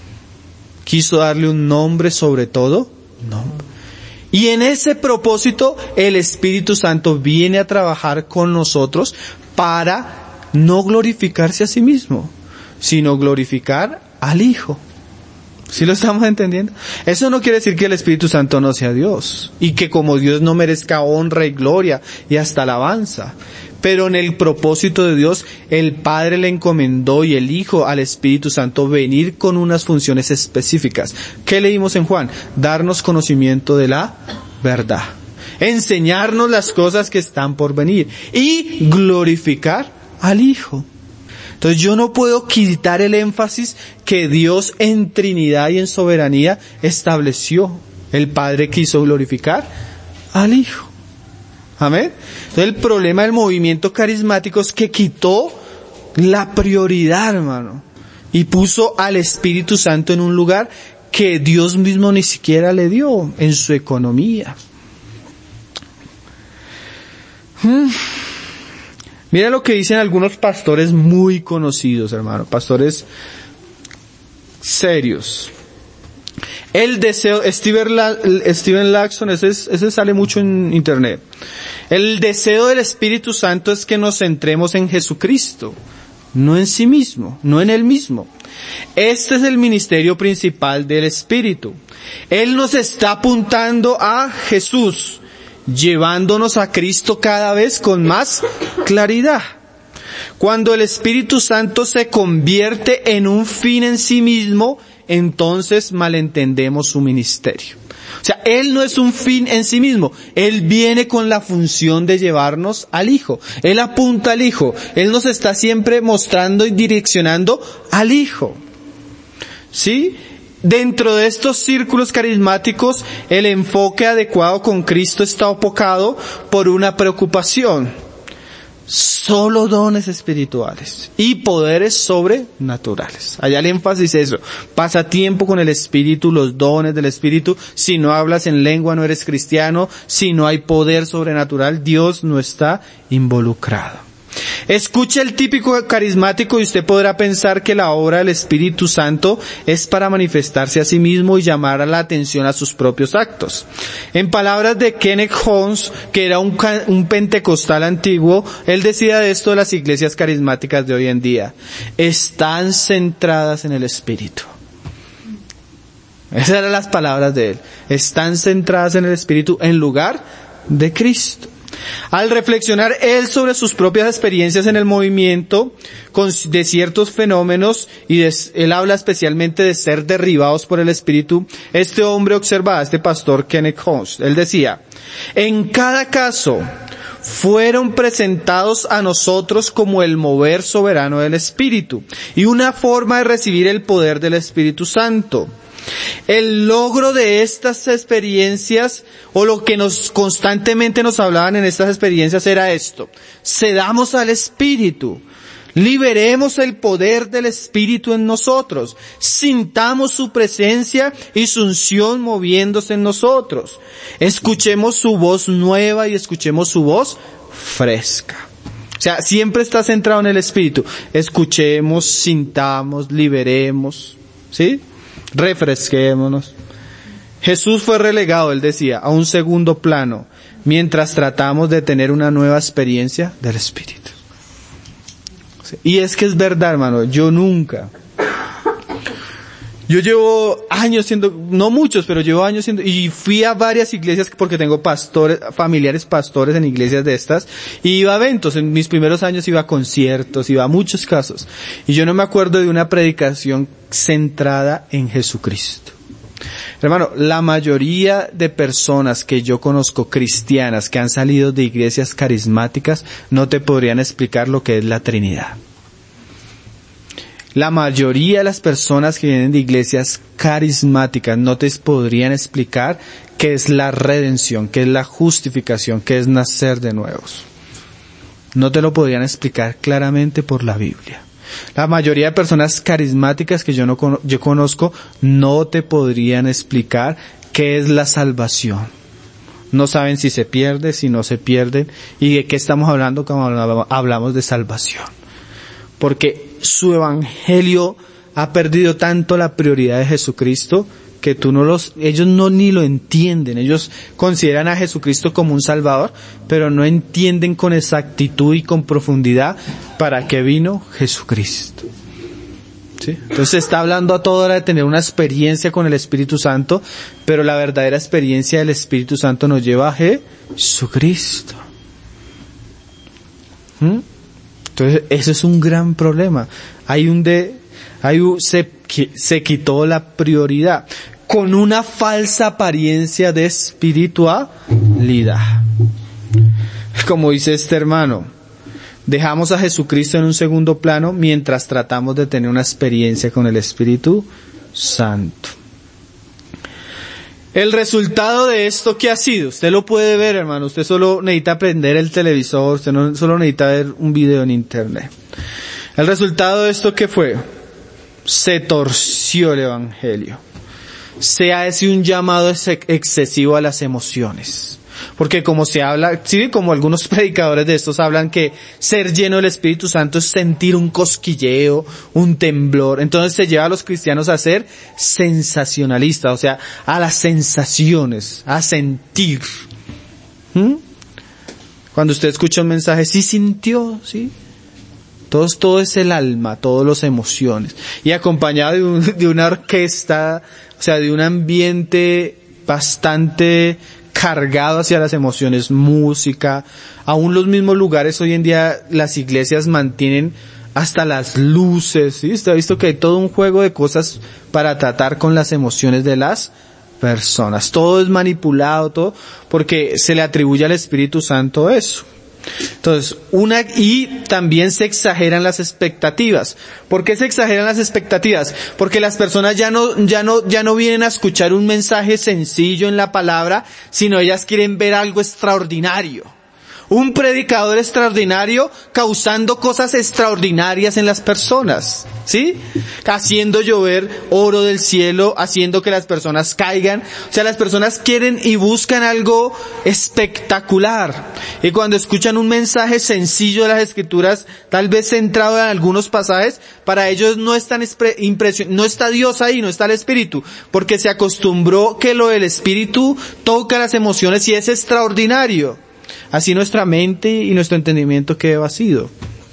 Quiso darle un nombre sobre todo nombre. Y en ese propósito, el Espíritu Santo viene a trabajar con nosotros para no glorificarse a sí mismo, sino glorificar al Hijo. ¿Sí lo estamos entendiendo? Eso no quiere decir que el Espíritu Santo no sea Dios y que como Dios no merezca honra y gloria y hasta alabanza. Pero en el propósito de Dios, el Padre le encomendó y el Hijo al Espíritu Santo venir con unas funciones específicas. ¿Qué leímos en Juan? Darnos conocimiento de la verdad. Enseñarnos las cosas que están por venir y glorificar al Hijo. Entonces yo no puedo quitar el énfasis que Dios en Trinidad y en soberanía estableció. El Padre quiso glorificar al Hijo. Amén. Entonces el problema del movimiento carismático es que quitó la prioridad, hermano, y puso al Espíritu Santo en un lugar que Dios mismo ni siquiera le dio en su economía. Hmm. Mira lo que dicen algunos pastores muy conocidos, hermano, pastores serios. El deseo, Steven, La, Steven Laxton, ese, ese sale mucho en internet. El deseo del Espíritu Santo es que nos centremos en Jesucristo, no en sí mismo, no en Él mismo. Este es el ministerio principal del Espíritu. Él nos está apuntando a Jesús, llevándonos a Cristo cada vez con más claridad. Cuando el Espíritu Santo se convierte en un fin en sí mismo, entonces malentendemos su ministerio. O sea, Él no es un fin en sí mismo. Él viene con la función de llevarnos al Hijo. Él apunta al Hijo. Él nos está siempre mostrando y direccionando al Hijo. ¿Sí? Dentro de estos círculos carismáticos, el enfoque adecuado con Cristo está opacado por una preocupación. Solo dones espirituales y poderes sobrenaturales. Allá el énfasis es eso. Pasa tiempo con el Espíritu, los dones del Espíritu. Si no hablas en lengua no eres cristiano. Si no hay poder sobrenatural, Dios no está involucrado. Escuche el típico carismático y usted podrá pensar que la obra del Espíritu Santo es para manifestarse a sí mismo y llamar la atención a sus propios actos. En palabras de Kenneth Holmes, que era un, un pentecostal antiguo, él decía de esto de las iglesias carismáticas de hoy en día: están centradas en el Espíritu. Esas eran las palabras de él. Están centradas en el Espíritu en lugar de Cristo. Al reflexionar él sobre sus propias experiencias en el movimiento de ciertos fenómenos, y de, él habla especialmente de ser derribados por el Espíritu, este hombre observaba, este pastor Kenneth Holmes, él decía: en cada caso fueron presentados a nosotros como el mover soberano del Espíritu y una forma de recibir el poder del Espíritu Santo. El logro de estas experiencias, o lo que nos constantemente nos hablaban en estas experiencias, era esto: cedamos al Espíritu, liberemos el poder del Espíritu en nosotros, sintamos su presencia y su unción moviéndose en nosotros, escuchemos su voz nueva y escuchemos su voz fresca. O sea, siempre está centrado en el Espíritu. Escuchemos, sintamos, liberemos, ¿sí? Refresquémonos. Jesús fue relegado, él decía, a un segundo plano, mientras tratamos de tener una nueva experiencia del Espíritu. Y es que es verdad, hermano, yo nunca, yo llevo años siendo, no muchos, pero llevo años siendo, y fui a varias iglesias porque tengo pastores, familiares pastores en iglesias de estas, y iba a eventos. En mis primeros años iba a conciertos, iba a muchos casos, y yo no me acuerdo de una predicación centrada en Jesucristo. Hermano, la mayoría de personas que yo conozco cristianas que han salido de iglesias carismáticas no te podrían explicar lo que es la Trinidad. La mayoría de las personas que vienen de iglesias carismáticas no te podrían explicar qué es la redención, qué es la justificación, qué es nacer de nuevos. No te lo podrían explicar claramente por la Biblia. La mayoría de personas carismáticas que yo no yo conozco no te podrían explicar qué es la salvación. No saben si se pierde, si no se pierde, y de qué estamos hablando cuando hablamos de salvación. Porque su evangelio ha perdido tanto la prioridad de Jesucristo que tú no los, ellos no ni lo entienden. Ellos consideran a Jesucristo como un Salvador, pero no entienden con exactitud y con profundidad para qué vino Jesucristo. ¿Sí? Entonces está hablando a toda hora de tener una experiencia con el Espíritu Santo, pero la verdadera experiencia del Espíritu Santo nos lleva a Jesucristo. ¿Mm? Entonces, eso es un gran problema. Hay un de, hay un, se, se quitó la prioridad con una falsa apariencia de espiritualidad. Como dice este hermano, dejamos a Jesucristo en un segundo plano mientras tratamos de tener una experiencia con el Espíritu Santo. El resultado de esto, ¿qué ha sido? Usted lo puede ver, hermano. Usted solo necesita prender el televisor. Usted no solo necesita ver un video en internet. El resultado de esto, ¿qué fue? Se torció el evangelio. Se hace un llamado excesivo a las emociones. Porque como se habla, sí, como algunos predicadores de estos hablan que ser lleno del Espíritu Santo es sentir un cosquilleo, un temblor. Entonces se lleva a los cristianos a ser sensacionalistas, o sea, a las sensaciones, a sentir. ¿Mm? Cuando usted escucha un mensaje, sí sintió, sí. Todo, todo es el alma, todas las emociones. Y acompañado de, un, de una orquesta, o sea, de un ambiente bastante cargado hacia las emociones, música, aún los mismos lugares hoy en día las iglesias mantienen hasta las luces, ¿sí? Usted ha visto que hay todo un juego de cosas para tratar con las emociones de las personas. Todo es manipulado, todo, porque se le atribuye al Espíritu Santo eso. Entonces, una, y también se exageran las expectativas. ¿Por qué se exageran las expectativas? Porque las personas ya no, ya no, ya no vienen a escuchar un mensaje sencillo en la palabra, sino ellas quieren ver algo extraordinario. Un predicador extraordinario causando cosas extraordinarias en las personas, ¿sí? Haciendo llover oro del cielo, haciendo que las personas caigan. O sea, las personas quieren y buscan algo espectacular. Y cuando escuchan un mensaje sencillo de las Escrituras, tal vez centrado en algunos pasajes, para ellos no es tan impresión, no está Dios ahí, no está el Espíritu, porque se acostumbró que lo del Espíritu toca las emociones y es extraordinario. Así nuestra mente y nuestro entendimiento quede vacío.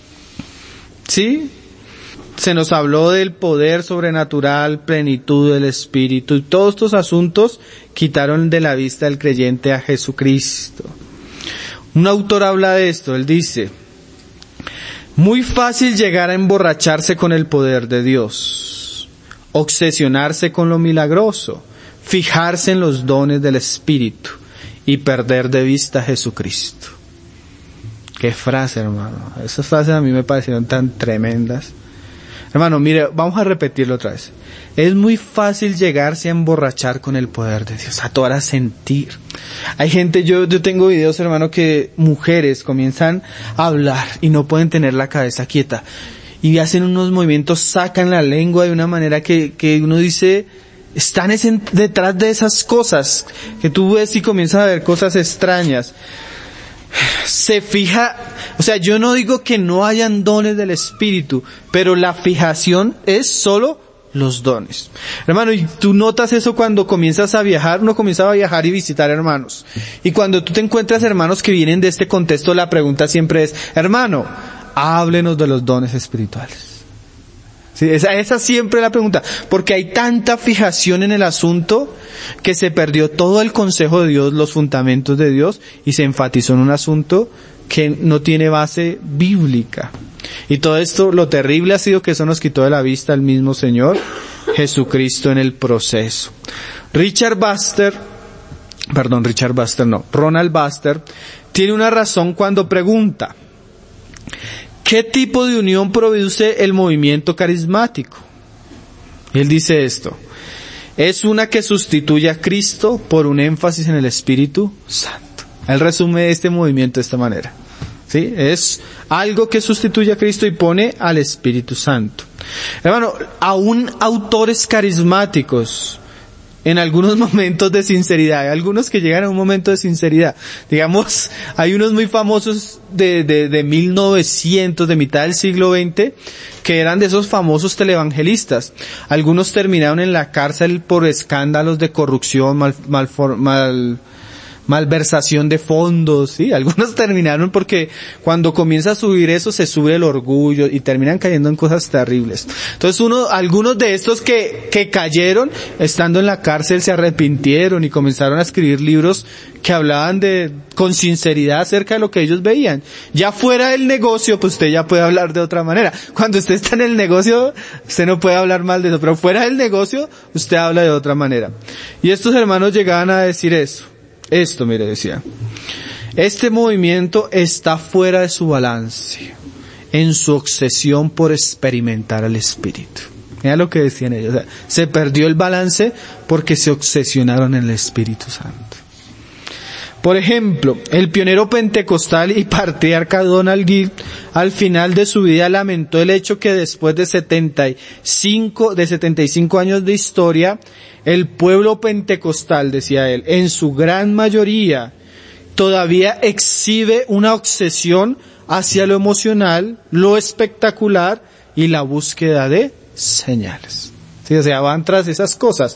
¿Sí? Se nos habló del poder sobrenatural, plenitud del Espíritu, y todos estos asuntos quitaron de la vista del creyente a Jesucristo. Un autor habla de esto, él dice: muy fácil llegar a emborracharse con el poder de Dios, obsesionarse con lo milagroso, fijarse en los dones del Espíritu y perder de vista a Jesucristo. Qué frase, hermano. Esas frases a mí me parecieron tan tremendas. Hermano, mire, vamos a repetirlo otra vez. Es muy fácil llegarse a emborrachar con el poder de Dios, a toda sentir. Hay gente, yo, yo tengo videos, hermano, que mujeres comienzan a hablar y no pueden tener la cabeza quieta. Y hacen unos movimientos, sacan la lengua de una manera que, que uno dice, están en, detrás de esas cosas que tú ves y comienzas a ver cosas extrañas. Se fija, o sea, yo no digo que no hayan dones del Espíritu, pero la fijación es solo los dones. Hermano, y tú notas eso cuando comienzas a viajar, uno comienza a viajar y visitar hermanos. Y cuando tú te encuentras hermanos que vienen de este contexto, la pregunta siempre es: hermano, háblenos de los dones espirituales. Sí, esa, esa siempre es la pregunta, porque hay tanta fijación en el asunto que se perdió todo el consejo de Dios, los fundamentos de Dios, y se enfatizó en un asunto que no tiene base bíblica. Y todo esto, lo terrible ha sido que eso nos quitó de la vista al mismo Señor Jesucristo en el proceso. Richard Baxter, perdón, Richard Baxter no, Ronald Baxter, tiene una razón cuando pregunta: ¿qué tipo de unión produce el movimiento carismático? Él dice esto: es una que sustituye a Cristo por un énfasis en el Espíritu Santo. Él resume este movimiento de esta manera. ¿Sí? Es algo que sustituye a Cristo y pone al Espíritu Santo. Hermano, aún autores carismáticos, en algunos momentos de sinceridad, hay algunos que llegan a un momento de sinceridad. Digamos, hay unos muy famosos de, de, de mil novecientos, de mitad del siglo veinte, que eran de esos famosos televangelistas. Algunos terminaron en la cárcel por escándalos de corrupción, mal, mal, mal malversación de fondos, ¿sí? Algunos terminaron porque cuando comienza a subir eso se sube el orgullo y terminan cayendo en cosas terribles. Entonces uno, algunos de estos que, que cayeron, estando en la cárcel, se arrepintieron y comenzaron a escribir libros que hablaban de, con sinceridad acerca de lo que ellos veían. Ya fuera del negocio, pues usted ya puede hablar de otra manera. Cuando usted está en el negocio, usted no puede hablar mal de eso, pero fuera del negocio, usted habla de otra manera. Y estos hermanos llegaban a decir eso. Esto, mire, decía: este movimiento está fuera de su balance en su obsesión por experimentar al Espíritu. Mira lo que decían ellos. O sea, se perdió el balance porque se obsesionaron en el Espíritu Santo. Por ejemplo, el pionero pentecostal y patriarca Donald Gill, al final de su vida, lamentó el hecho que después de setenta y cinco, de setenta y cinco años de historia, el pueblo pentecostal, decía él, en su gran mayoría, todavía exhibe una obsesión hacia lo emocional, lo espectacular y la búsqueda de señales. Sí, o sea, van tras esas cosas.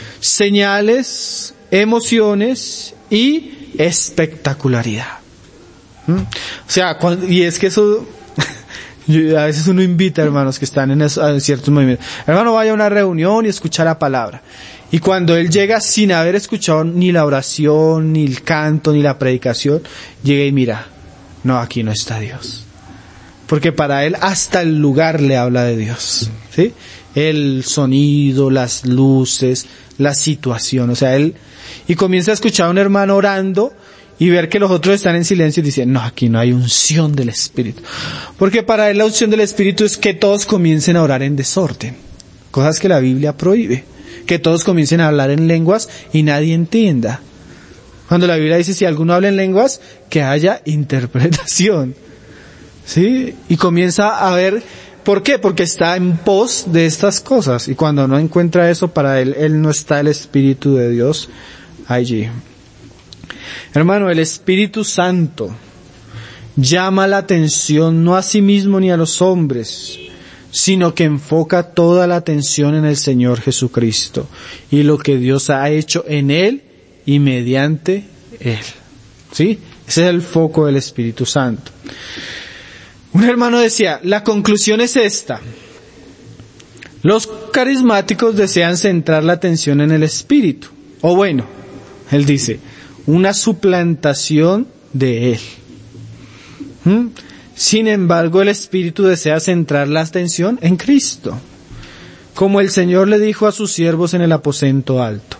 Señales, emociones y espectacularidad. ¿Mm? O sea, cuando, y es que eso, Yo, a veces uno invita hermanos que están en, esos, en ciertos movimientos. Hermano, vaya a una reunión y escucha la palabra. Y cuando él llega sin haber escuchado ni la oración, ni el canto, ni la predicación, llega y mira, no, aquí no está Dios. Porque para él hasta el lugar le habla de Dios, ¿sí? El sonido, las luces, la situación, o sea, él, y comienza a escuchar a un hermano orando y ver que los otros están en silencio y dice, no, aquí no hay unción del Espíritu. Porque para él la unción del Espíritu es que todos comiencen a orar en desorden, cosas que la Biblia prohíbe. Que todos comiencen a hablar en lenguas y nadie entienda. Cuando la Biblia dice, si alguno habla en lenguas, que haya interpretación. ¿Sí? Y comienza a ver, ¿por qué? Porque está en pos de estas cosas. Y cuando no encuentra eso, para él, él no está el Espíritu de Dios allí. Hermano, el Espíritu Santo llama la atención no a sí mismo ni a los hombres, sino que enfoca toda la atención en el Señor Jesucristo y lo que Dios ha hecho en Él y mediante Él. ¿Sí? Ese es el foco del Espíritu Santo. Un hermano decía, la conclusión es esta. Los carismáticos desean centrar la atención en el Espíritu. O bueno, él dice, una suplantación de Él. ¿Mm? Sin embargo, el Espíritu desea centrar la atención en Cristo, como el Señor le dijo a sus siervos en el aposento alto.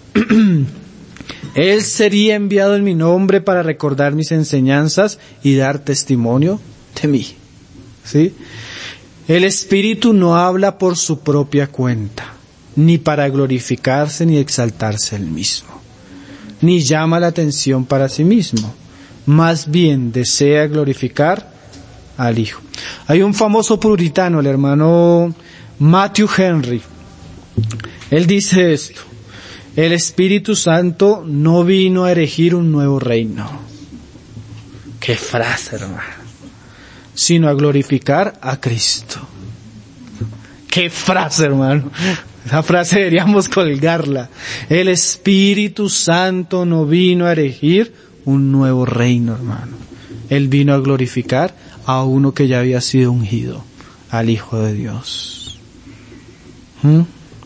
Él sería enviado en mi nombre para recordar mis enseñanzas y dar testimonio de mí. ¿Sí? El Espíritu no habla por su propia cuenta, ni para glorificarse ni exaltarse él mismo, ni llama la atención para sí mismo, más bien desea glorificar al Hijo. Hay un famoso puritano, el hermano Matthew Henry. Él dice esto: el Espíritu Santo no vino a erigir un nuevo reino. Qué frase, hermano. Sino a glorificar a Cristo. Qué frase, hermano. Esa frase deberíamos colgarla. El Espíritu Santo no vino a erigir un nuevo reino, hermano. Él vino a glorificar a uno que ya había sido ungido, al Hijo de Dios. ¿Mm?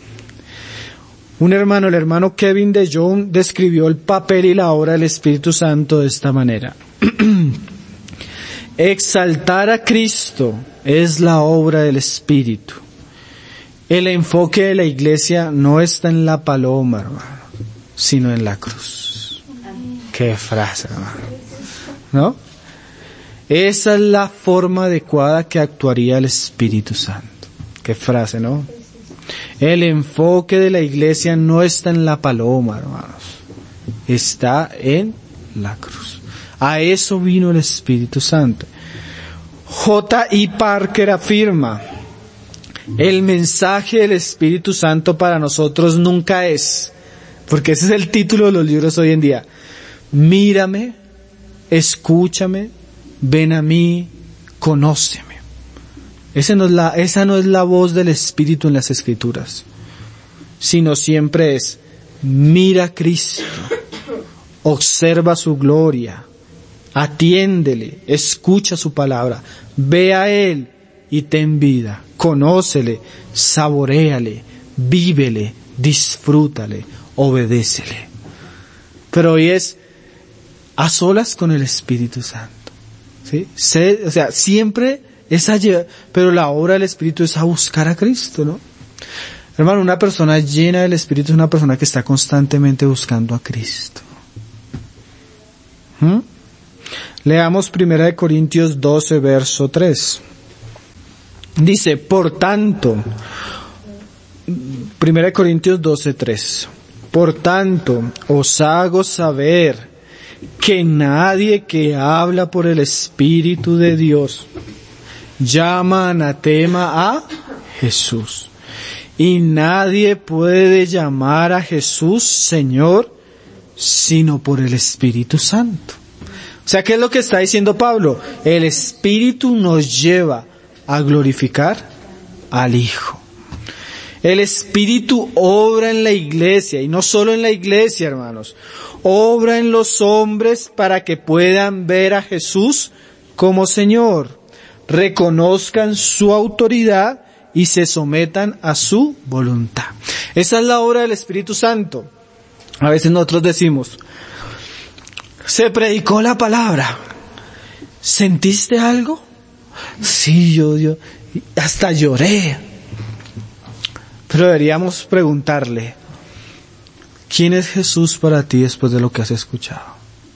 Un hermano, el hermano Kevin de Jong, describió el papel y la obra del Espíritu Santo de esta manera. Exaltar a Cristo es la obra del Espíritu. El enfoque de la iglesia no está en la paloma, hermano, sino en la cruz. Qué frase, hermano. ¿No? Esa es la forma adecuada que actuaría el Espíritu Santo. Qué frase, ¿no? El enfoque de la iglesia no está en la paloma, hermanos. Está en la cruz. A eso vino el Espíritu Santo. J I Parker afirma, el mensaje del Espíritu Santo para nosotros nunca es, porque ese es el título de los libros hoy en día, mírame, escúchame, ven a mí, conóceme. Esa no es la, esa no es la voz del Espíritu en las Escrituras, sino siempre es, mira a Cristo, observa su gloria, atiéndele, escucha su palabra, ve a Él y ten vida, conócele, saboréale, vívele, disfrútale, obedécele. Pero hoy es a solas con el Espíritu Santo. ¿Sí? Se, o sea, siempre es a llevar, pero la obra del Espíritu es a buscar a Cristo, ¿no? Hermano, una persona llena del Espíritu es una persona que está constantemente buscando a Cristo. ¿Mm? Leamos primera de Corintios doce, verso tres. Dice, por tanto, primera de Corintios doce, tres. Por tanto, os hago saber que nadie que habla por el Espíritu de Dios llama anatema a Jesús. Y nadie puede llamar a Jesús Señor sino por el Espíritu Santo. O sea, ¿qué es lo que está diciendo Pablo? El Espíritu nos lleva a glorificar al Hijo. El Espíritu obra en la iglesia, y no solo en la iglesia, hermanos. Obra en los hombres para que puedan ver a Jesús como Señor, reconozcan su autoridad y se sometan a su voluntad. Esa es la obra del Espíritu Santo. A veces nosotros decimos, se predicó la palabra, ¿sentiste algo? Sí, yo, yo hasta lloré. Pero deberíamos preguntarle, ¿quién es Jesús para ti después de lo que has escuchado?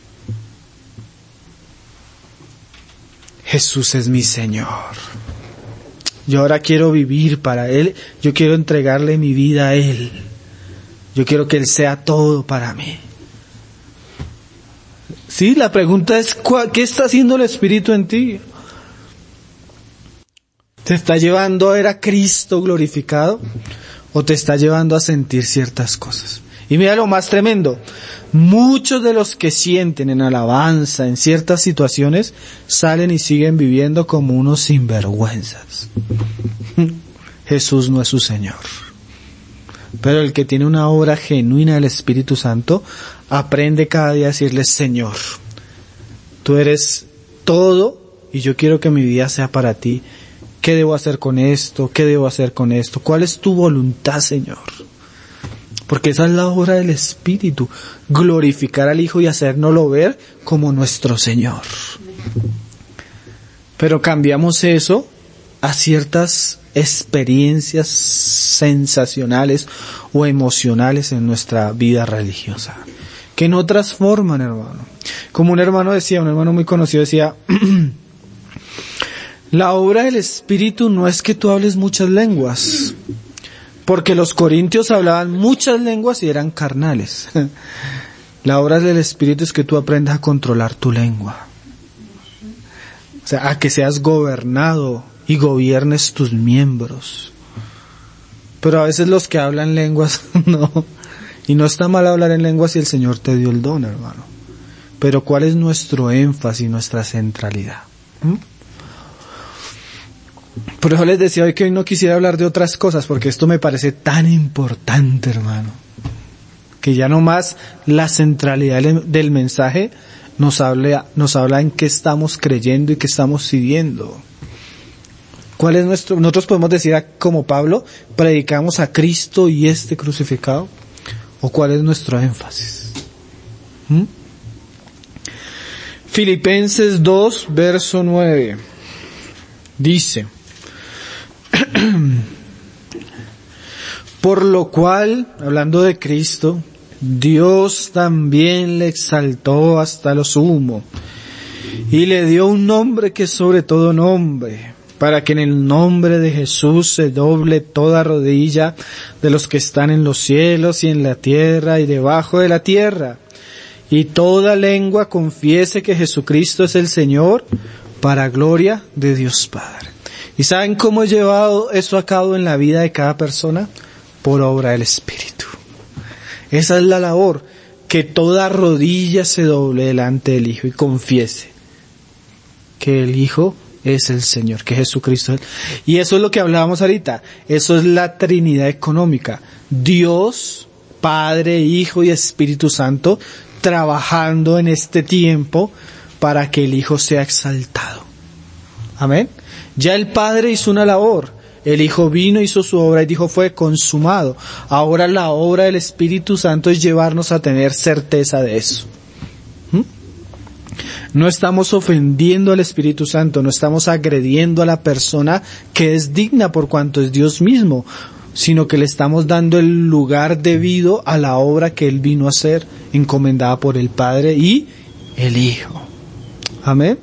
Jesús es mi Señor. Yo ahora quiero vivir para Él. Yo quiero entregarle mi vida a Él. Yo quiero que Él sea todo para mí. Sí, la pregunta es, ¿qué está haciendo el Espíritu en ti? ¿Te está llevando a ver a Cristo glorificado? ¿O te está llevando a sentir ciertas cosas? Y mira lo más tremendo. Muchos de los que sienten en alabanza en ciertas situaciones salen y siguen viviendo como unos sinvergüenzas. Jesús no es su Señor. Pero el que tiene una obra genuina del Espíritu Santo aprende cada día a decirle, Señor, tú eres todo y yo quiero que mi vida sea para ti. ¿Qué debo hacer con esto? ¿Qué debo hacer con esto? ¿Cuál es tu voluntad, Señor? Porque esa es la obra del Espíritu, glorificar al Hijo y hacérnoslo ver como nuestro Señor. Pero cambiamos eso a ciertas experiencias sensacionales o emocionales en nuestra vida religiosa, que no transforman, hermano. Como un hermano decía, un hermano muy conocido decía, la obra del Espíritu no es que tú hables muchas lenguas, porque los corintios hablaban muchas lenguas y eran carnales. La obra del Espíritu es que tú aprendas a controlar tu lengua. O sea, a que seas gobernado y gobiernes tus miembros. Pero a veces los que hablan lenguas, no. Y no está mal hablar en lenguas si el Señor te dio el don, hermano. Pero ¿cuál es nuestro énfasis, nuestra centralidad? ¿Mm? Por eso les decía hoy que hoy no quisiera hablar de otras cosas, porque esto me parece tan importante, hermano, que ya no más la centralidad del mensaje nos habla, nos habla en qué estamos creyendo y qué estamos siguiendo. ¿Cuál es nuestro? Nosotros podemos decir como Pablo, predicamos a Cristo y este crucificado, o cuál es nuestro énfasis. ¿Mm? Filipenses dos, verso nueve, dice, por lo cual, hablando de Cristo, Dios también le exaltó hasta lo sumo y le dio un nombre que es sobre todo nombre, para que en el nombre de Jesús se doble toda rodilla de los que están en los cielos y en la tierra y debajo de la tierra, y toda lengua confiese que Jesucristo es el Señor, para gloria de Dios Padre. ¿Y saben cómo he llevado eso a cabo en la vida de cada persona? Por obra del Espíritu. Esa es la labor, que toda rodilla se doble delante del Hijo y confiese que el Hijo es el Señor, que Jesucristo es. Y eso es lo que hablábamos ahorita, eso es la Trinidad económica. Dios, Padre, Hijo y Espíritu Santo, trabajando en este tiempo para que el Hijo sea exaltado. Amén. Ya el Padre hizo una labor, el Hijo vino, hizo su obra y dijo fue consumado. Ahora la obra del Espíritu Santo es llevarnos a tener certeza de eso. ¿Mm? No estamos ofendiendo al Espíritu Santo, no estamos agrediendo a la persona que es digna por cuanto es Dios mismo, sino que le estamos dando el lugar debido a la obra que Él vino a hacer, encomendada por el Padre y el Hijo. Amén.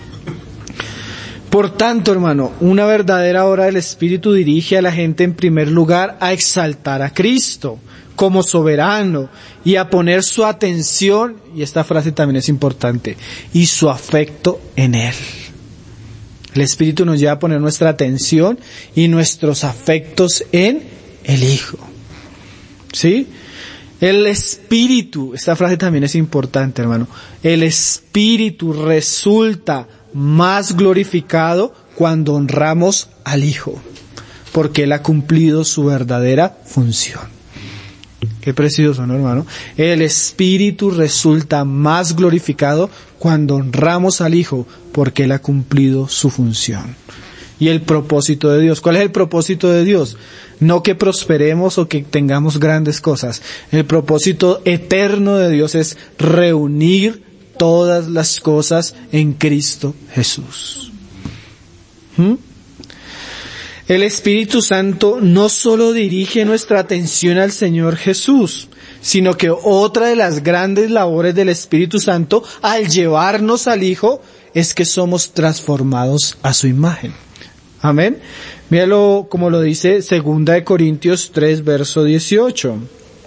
Por tanto, hermano, una verdadera obra del Espíritu dirige a la gente en primer lugar a exaltar a Cristo como soberano y a poner su atención, y esta frase también es importante, y su afecto en Él. El Espíritu nos lleva a poner nuestra atención y nuestros afectos en el Hijo. ¿Sí? El Espíritu, esta frase también es importante, hermano, el Espíritu resulta más glorificado cuando honramos al Hijo, porque Él ha cumplido su verdadera función. Qué precioso, ¿no, hermano? El Espíritu resulta más glorificado cuando honramos al Hijo, porque Él ha cumplido su función. Y el propósito de Dios. ¿Cuál es el propósito de Dios? No que prosperemos o que tengamos grandes cosas. El propósito eterno de Dios es reunir todas las cosas en Cristo Jesús. ¿Mm? El Espíritu Santo no solo dirige nuestra atención al Señor Jesús, sino que otra de las grandes labores del Espíritu Santo al llevarnos al Hijo es que somos transformados a su imagen. Amén. Míralo como lo dice Segunda de Corintios tres, verso dieciocho.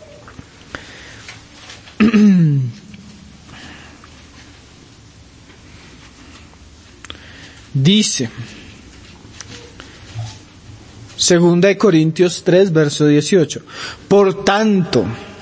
Dice, Segunda de Corintios tres, verso dieciocho. Por tanto,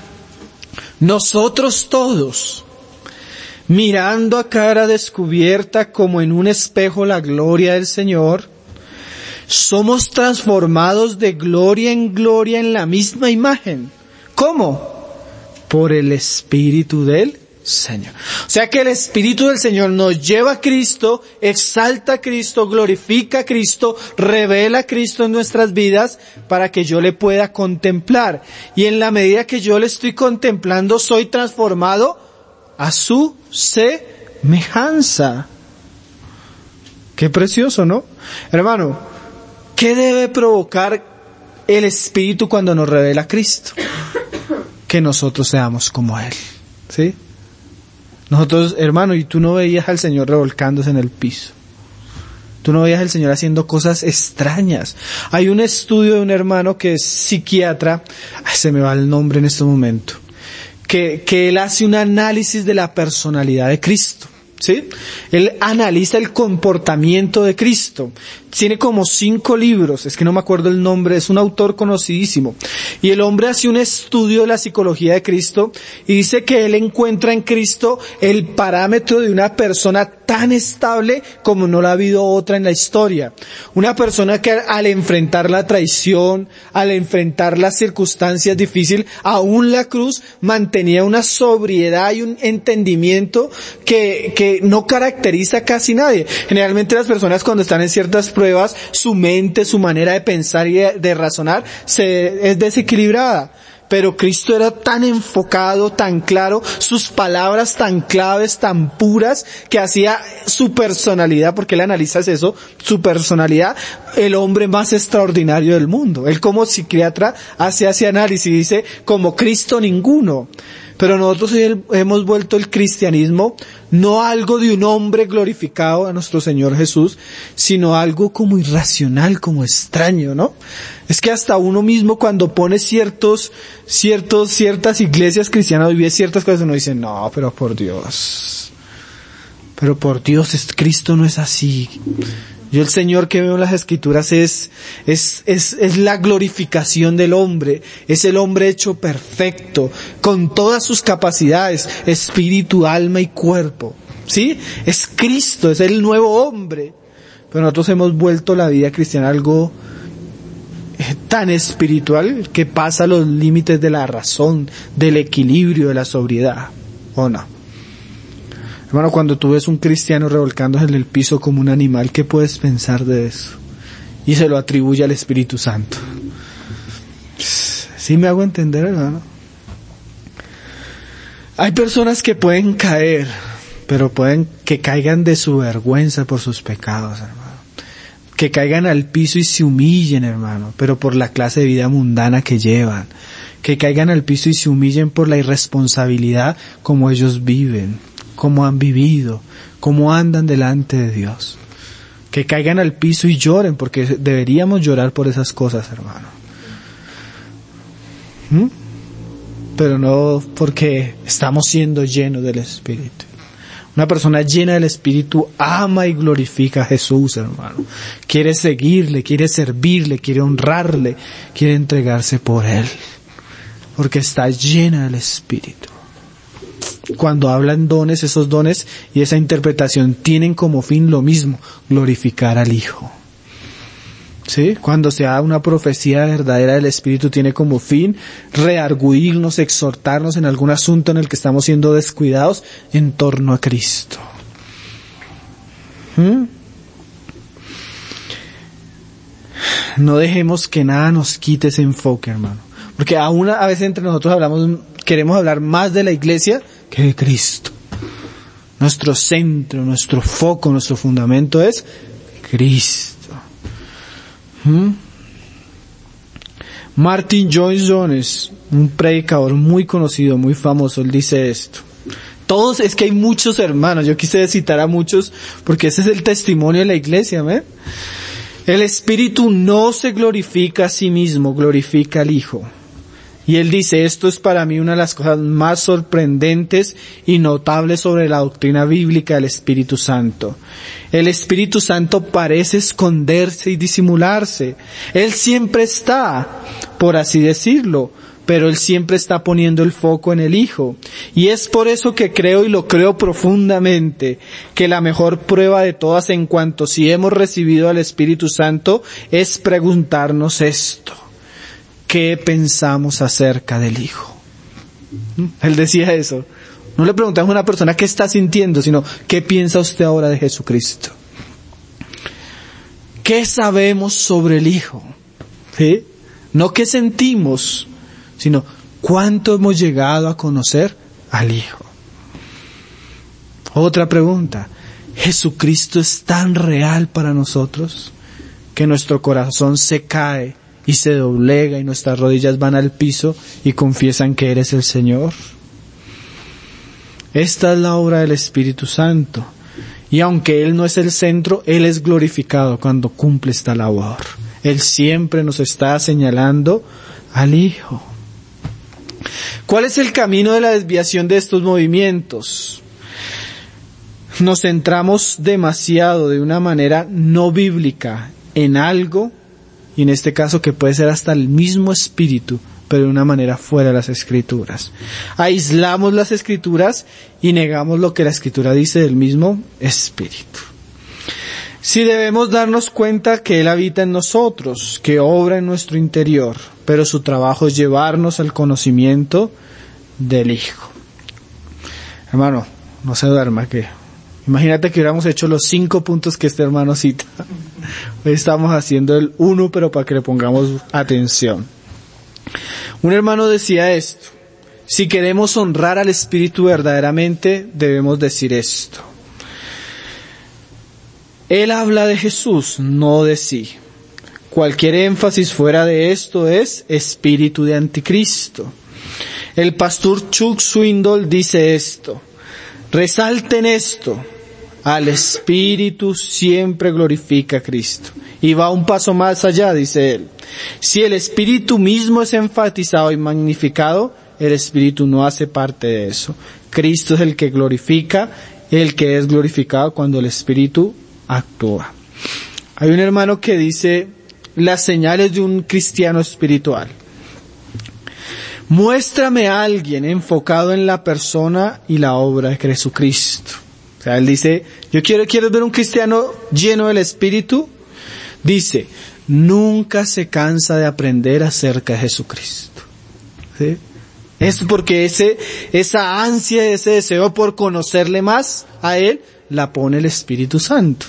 nosotros todos, mirando a cara descubierta como en un espejo la gloria del Señor, somos transformados de gloria en gloria en la misma imagen. ¿Cómo? Por el Espíritu del Señor. O sea que el Espíritu del Señor nos lleva a Cristo, exalta a Cristo, glorifica a Cristo, revela a Cristo en nuestras vidas para que yo le pueda contemplar. Y en la medida que yo le estoy contemplando, soy transformado a su semejanza. Qué precioso, ¿no? Hermano, ¿qué debe provocar el Espíritu cuando nos revela a Cristo? Que nosotros seamos como Él. ¿Sí? Nosotros, hermano, y tú no veías al Señor revolcándose en el piso. Tú no veías al Señor haciendo cosas extrañas. Hay un estudio de un hermano que es psiquiatra, ay, se me va el nombre en este momento, que, que él hace un análisis de la personalidad de Cristo. ¿Sí? Él analiza el comportamiento de Cristo. Tiene como cinco libros, es que no me acuerdo el nombre, es un autor conocidísimo. Y el hombre hace un estudio de la psicología de Cristo y dice que él encuentra en Cristo el parámetro de una persona tan estable como no la ha habido otra en la historia. Una persona que al enfrentar la traición, al enfrentar las circunstancias difíciles, aún la cruz, mantenía una sobriedad y un entendimiento que, que no caracteriza a casi nadie. Generalmente las personas cuando están en ciertas pruebas, su mente, su manera de pensar y de, de razonar se, es desequilibrada. Pero Cristo era tan enfocado, tan claro, sus palabras tan claves, tan puras, que hacía su personalidad, porque él analiza eso, su personalidad, el hombre más extraordinario del mundo. Él como psiquiatra hace ese análisis y dice, como Cristo ninguno. Pero nosotros hemos vuelto el cristianismo no algo de un hombre glorificado a nuestro Señor Jesús, sino algo como irracional, como extraño, ¿no? Es que hasta uno mismo cuando pone ciertos, ciertos, ciertas iglesias cristianas y ve ciertas cosas, uno dice, no, pero por Dios, pero por Dios, es, Cristo no es así. Yo el Señor que veo en las Escrituras es, es, es, es la glorificación del hombre, es el hombre hecho perfecto, con todas sus capacidades, espíritu, alma y cuerpo, ¿sí? Es Cristo, es el nuevo hombre. Pero nosotros hemos vuelto la vida cristiana algo tan espiritual que pasa los límites de la razón, del equilibrio, de la sobriedad, ¿o no? Hermano, cuando tú ves un cristiano revolcándose en el piso como un animal, ¿qué puedes pensar de eso? Y se lo atribuye al Espíritu Santo. ¿Sí me hago entender, hermano? Hay personas que pueden caer, pero pueden que caigan de su vergüenza por sus pecados, hermano. Que caigan al piso y se humillen, hermano, pero por la clase de vida mundana que llevan. Que caigan al piso y se humillen por la irresponsabilidad como ellos viven, como han vivido, como andan delante de Dios. Que caigan al piso y lloren, porque deberíamos llorar por esas cosas, hermano. ¿Mm? Pero no porque estamos siendo llenos del Espíritu. Una persona llena del Espíritu ama y glorifica a Jesús, hermano. Quiere seguirle, quiere servirle, quiere honrarle, quiere entregarse por Él. Porque está llena del Espíritu. Cuando hablan dones, esos dones y esa interpretación tienen como fin lo mismo, glorificar al Hijo. ¿Sí? Cuando se da una profecía verdadera del Espíritu, tiene como fin reargüirnos, exhortarnos en algún asunto en el que estamos siendo descuidados en torno a Cristo. ¿Mm? No dejemos que nada nos quite ese enfoque, hermano. Porque aún a veces entre nosotros hablamos, queremos hablar más de la iglesia que de Cristo. Nuestro centro, nuestro foco, nuestro fundamento es Cristo. ¿Mm? Martin Lloyd-Jones, un predicador muy conocido, muy famoso, él dice esto. Todos, es que hay muchos hermanos, yo quise citar a muchos porque ese es el testimonio de la iglesia, ¿eh? El Espíritu no se glorifica a sí mismo, glorifica al Hijo. Y él dice, esto es para mí una de las cosas más sorprendentes y notables sobre la doctrina bíblica del Espíritu Santo. El Espíritu Santo parece esconderse y disimularse. Él siempre está, por así decirlo, pero Él siempre está poniendo el foco en el Hijo. Y es por eso que creo, y lo creo profundamente, que la mejor prueba de todas en cuanto si hemos recibido al Espíritu Santo es preguntarnos esto. ¿Qué pensamos acerca del Hijo? Él decía eso. No le preguntamos a una persona qué está sintiendo, sino ¿qué piensa usted ahora de Jesucristo? ¿Qué sabemos sobre el Hijo? ¿Sí? No qué sentimos, sino cuánto hemos llegado a conocer al Hijo. Otra pregunta. ¿Jesucristo es tan real para nosotros que nuestro corazón se cae y se doblega y nuestras rodillas van al piso y confiesan que eres el Señor? Esta es la obra del Espíritu Santo. Y aunque Él no es el centro, Él es glorificado cuando cumple esta labor. Él siempre nos está señalando al Hijo. ¿Cuál es el camino de la desviación de estos movimientos? Nos centramos demasiado de una manera no bíblica en algo, y en este caso que puede ser hasta el mismo Espíritu, pero de una manera fuera de las Escrituras. Aislamos las Escrituras y negamos lo que la Escritura dice del mismo Espíritu. Sí debemos darnos cuenta que Él habita en nosotros, que obra en nuestro interior, pero su trabajo es llevarnos al conocimiento del Hijo. Hermano, no se duerma, que imagínate que hubiéramos hecho los cinco puntos que este hermano cita. Hoy estamos haciendo el uno, pero para que le pongamos atención. Un hermano decía esto: si queremos honrar al Espíritu verdaderamente, debemos decir esto. Él habla de Jesús, no de sí. Cualquier énfasis fuera de esto es espíritu de anticristo. El pastor Chuck Swindoll dice esto: resalten esto, al Espíritu siempre glorifica a Cristo. Y va un paso más allá, dice él. Si el Espíritu mismo es enfatizado y magnificado, el Espíritu no hace parte de eso. Cristo es el que glorifica, el que es glorificado cuando el Espíritu actúa. Hay un hermano que dice las señales de un cristiano espiritual. Muéstrame a alguien enfocado en la persona y la obra de Jesucristo. O sea, él dice, yo quiero, quiero ver un cristiano lleno del Espíritu. Dice, nunca se cansa de aprender acerca de Jesucristo. ¿Sí? Es porque ese, esa ansia, ese deseo por conocerle más a Él, la pone el Espíritu Santo.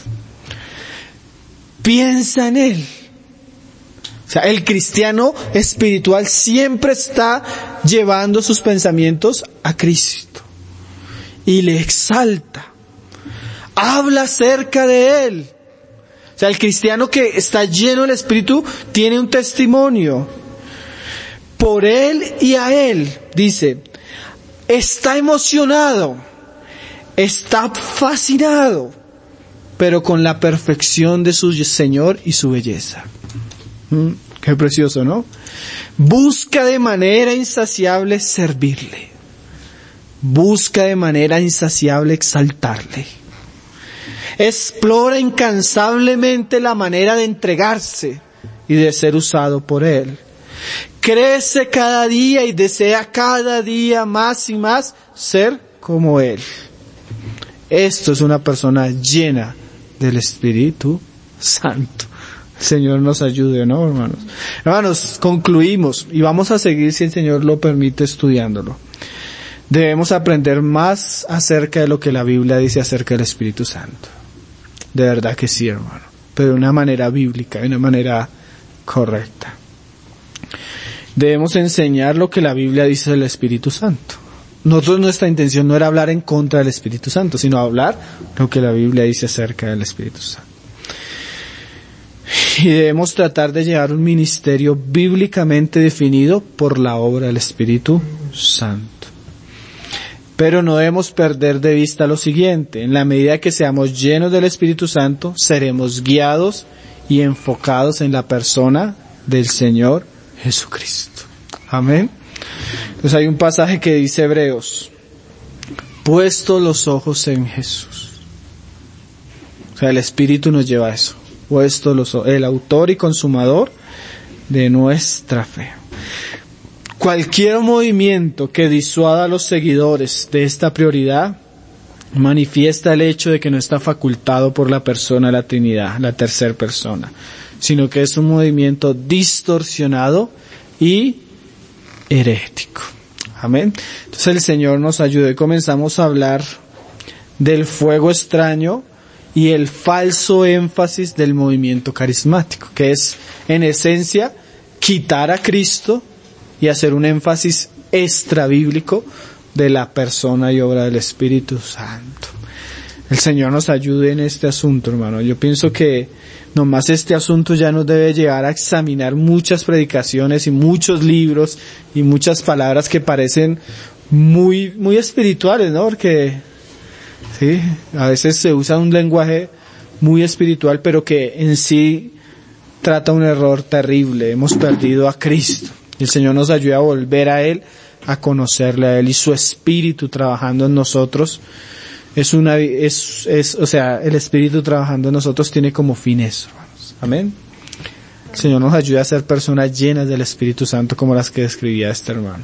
Piensa en Él. O sea, el cristiano espiritual siempre está llevando sus pensamientos a Cristo. Y le exalta. Habla acerca de Él. O sea, el cristiano que está lleno del Espíritu tiene un testimonio. Por Él y a Él, dice, está emocionado, está fascinado, pero con la perfección de su Señor y su belleza. ¿Mm? Qué precioso, ¿no? Busca de manera insaciable servirle. Busca de manera insaciable exaltarle. Explora incansablemente la manera de entregarse y de ser usado por Él. Crece cada día y desea cada día más y más ser como Él. Esto es una persona llena del Espíritu Santo. El Señor nos ayude, ¿no, hermanos? Hermanos, concluimos y vamos a seguir, si el Señor lo permite, estudiándolo. Debemos aprender más acerca de lo que la Biblia dice acerca del Espíritu Santo. De verdad que sí, hermano. Pero de una manera bíblica, de una manera correcta. Debemos enseñar lo que la Biblia dice del Espíritu Santo. Nosotros, nuestra intención no era hablar en contra del Espíritu Santo, sino hablar lo que la Biblia dice acerca del Espíritu Santo. Y debemos tratar de llevar un ministerio bíblicamente definido por la obra del Espíritu Santo. Pero no debemos perder de vista lo siguiente: en la medida que seamos llenos del Espíritu Santo, seremos guiados y enfocados en la persona del Señor Jesucristo. Amén. Entonces hay un pasaje que dice Hebreos: puesto los ojos en Jesús. O sea, el Espíritu nos lleva a eso. Puesto los ojos, el autor y consumador de nuestra fe. Cualquier movimiento que disuada a los seguidores de esta prioridad manifiesta el hecho de que no está facultado por la persona de la Trinidad, la tercera persona, sino que es un movimiento distorsionado y herético. Amén. Entonces el Señor nos ayude. Comenzamos a hablar del fuego extraño y el falso énfasis del movimiento carismático, que es en esencia quitar a Cristo y hacer un énfasis extrabíblico de la persona y obra del Espíritu Santo. El Señor nos ayude en este asunto, hermano. Yo pienso que nomás este asunto ya nos debe llevar a examinar muchas predicaciones y muchos libros y muchas palabras que parecen muy, muy espirituales, ¿no? Porque, sí, a veces se usa un lenguaje muy espiritual, pero que en sí trata un error terrible. Hemos perdido a Cristo. Y el Señor nos ayuda a volver a Él, a conocerle a Él, y su Espíritu trabajando en nosotros es una, es, es, o sea, el Espíritu trabajando en nosotros tiene como fin eso, hermanos. Amén. El Señor nos ayuda a ser personas llenas del Espíritu Santo como las que describía este hermano.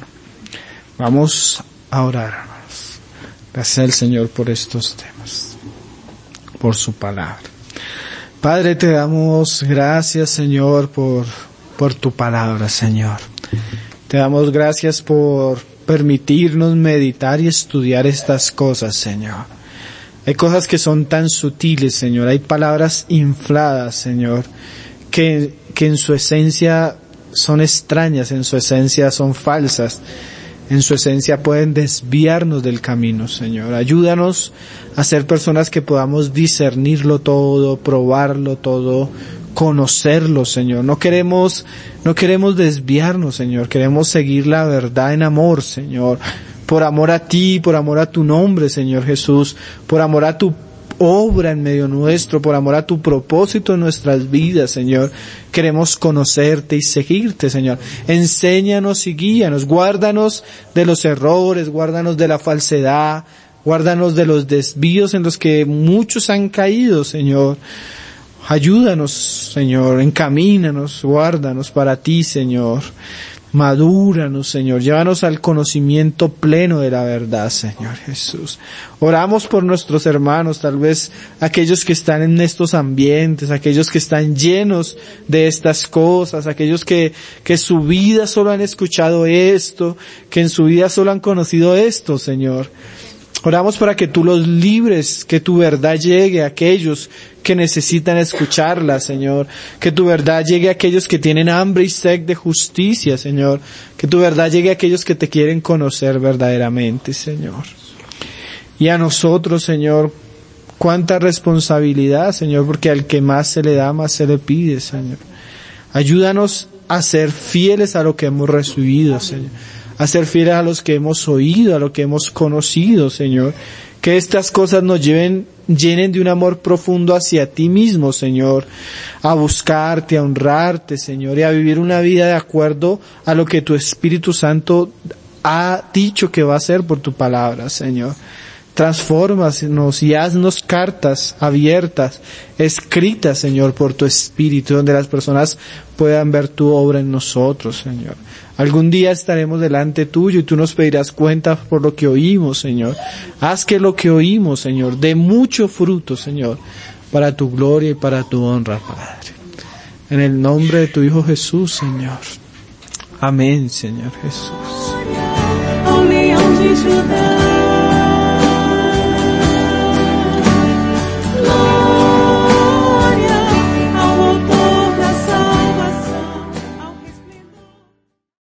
Vamos a orar, hermanos. Gracias al Señor por estos temas, por su palabra. Padre, te damos gracias, Señor, por, por tu palabra, Señor. Te damos gracias por permitirnos meditar y estudiar estas cosas, Señor. Hay cosas que son tan sutiles, Señor. Hay palabras infladas, Señor, que, que en su esencia son extrañas, en su esencia son falsas, en su esencia pueden desviarnos del camino, Señor. Ayúdanos a ser personas que podamos discernirlo todo, probarlo todo, conocerlo, Señor. No queremos, no queremos desviarnos, Señor. Queremos seguir la verdad en amor, Señor. Por amor a ti, por amor a tu nombre, Señor Jesús. Por amor a tu obra en medio nuestro, por amor a tu propósito en nuestras vidas, Señor. Queremos conocerte y seguirte, Señor. Enséñanos y guíanos. Guárdanos de los errores, guárdanos de la falsedad, guárdanos de los desvíos en los que muchos han caído, Señor. Ayúdanos, Señor, encamínanos, guárdanos para ti, Señor. Madúranos, Señor. Llévanos al conocimiento pleno de la verdad, Señor Jesús. Oramos por nuestros hermanos, tal vez aquellos que están en estos ambientes, aquellos que están llenos de estas cosas, aquellos que, que su vida solo han escuchado esto, que en su vida solo han conocido esto, Señor. Oramos para que tú los libres, que tu verdad llegue a aquellos que necesitan escucharla, Señor. Que tu verdad llegue a aquellos que tienen hambre y sed de justicia, Señor. Que tu verdad llegue a aquellos que te quieren conocer verdaderamente, Señor. Y a nosotros, Señor, cuánta responsabilidad, Señor, porque al que más se le da, más se le pide, Señor. Ayúdanos a ser fieles a lo que hemos recibido, Señor. A ser fieles a los que hemos oído, a lo que hemos conocido, Señor. Que estas cosas nos lleven, llenen de un amor profundo hacia ti mismo, Señor. A buscarte, a honrarte, Señor, y a vivir una vida de acuerdo a lo que tu Espíritu Santo ha dicho que va a hacer por tu palabra, Señor. Transfórmanos y haznos cartas abiertas, escritas, Señor, por tu Espíritu, donde las personas puedan ver tu obra en nosotros, Señor. Algún día estaremos delante tuyo y tú nos pedirás cuenta por lo que oímos, Señor. Haz que lo que oímos, Señor, dé mucho fruto, Señor, para tu gloria y para tu honra, Padre. En el nombre de tu Hijo Jesús, Señor. Amén, Señor Jesús. Ao leão de Judá.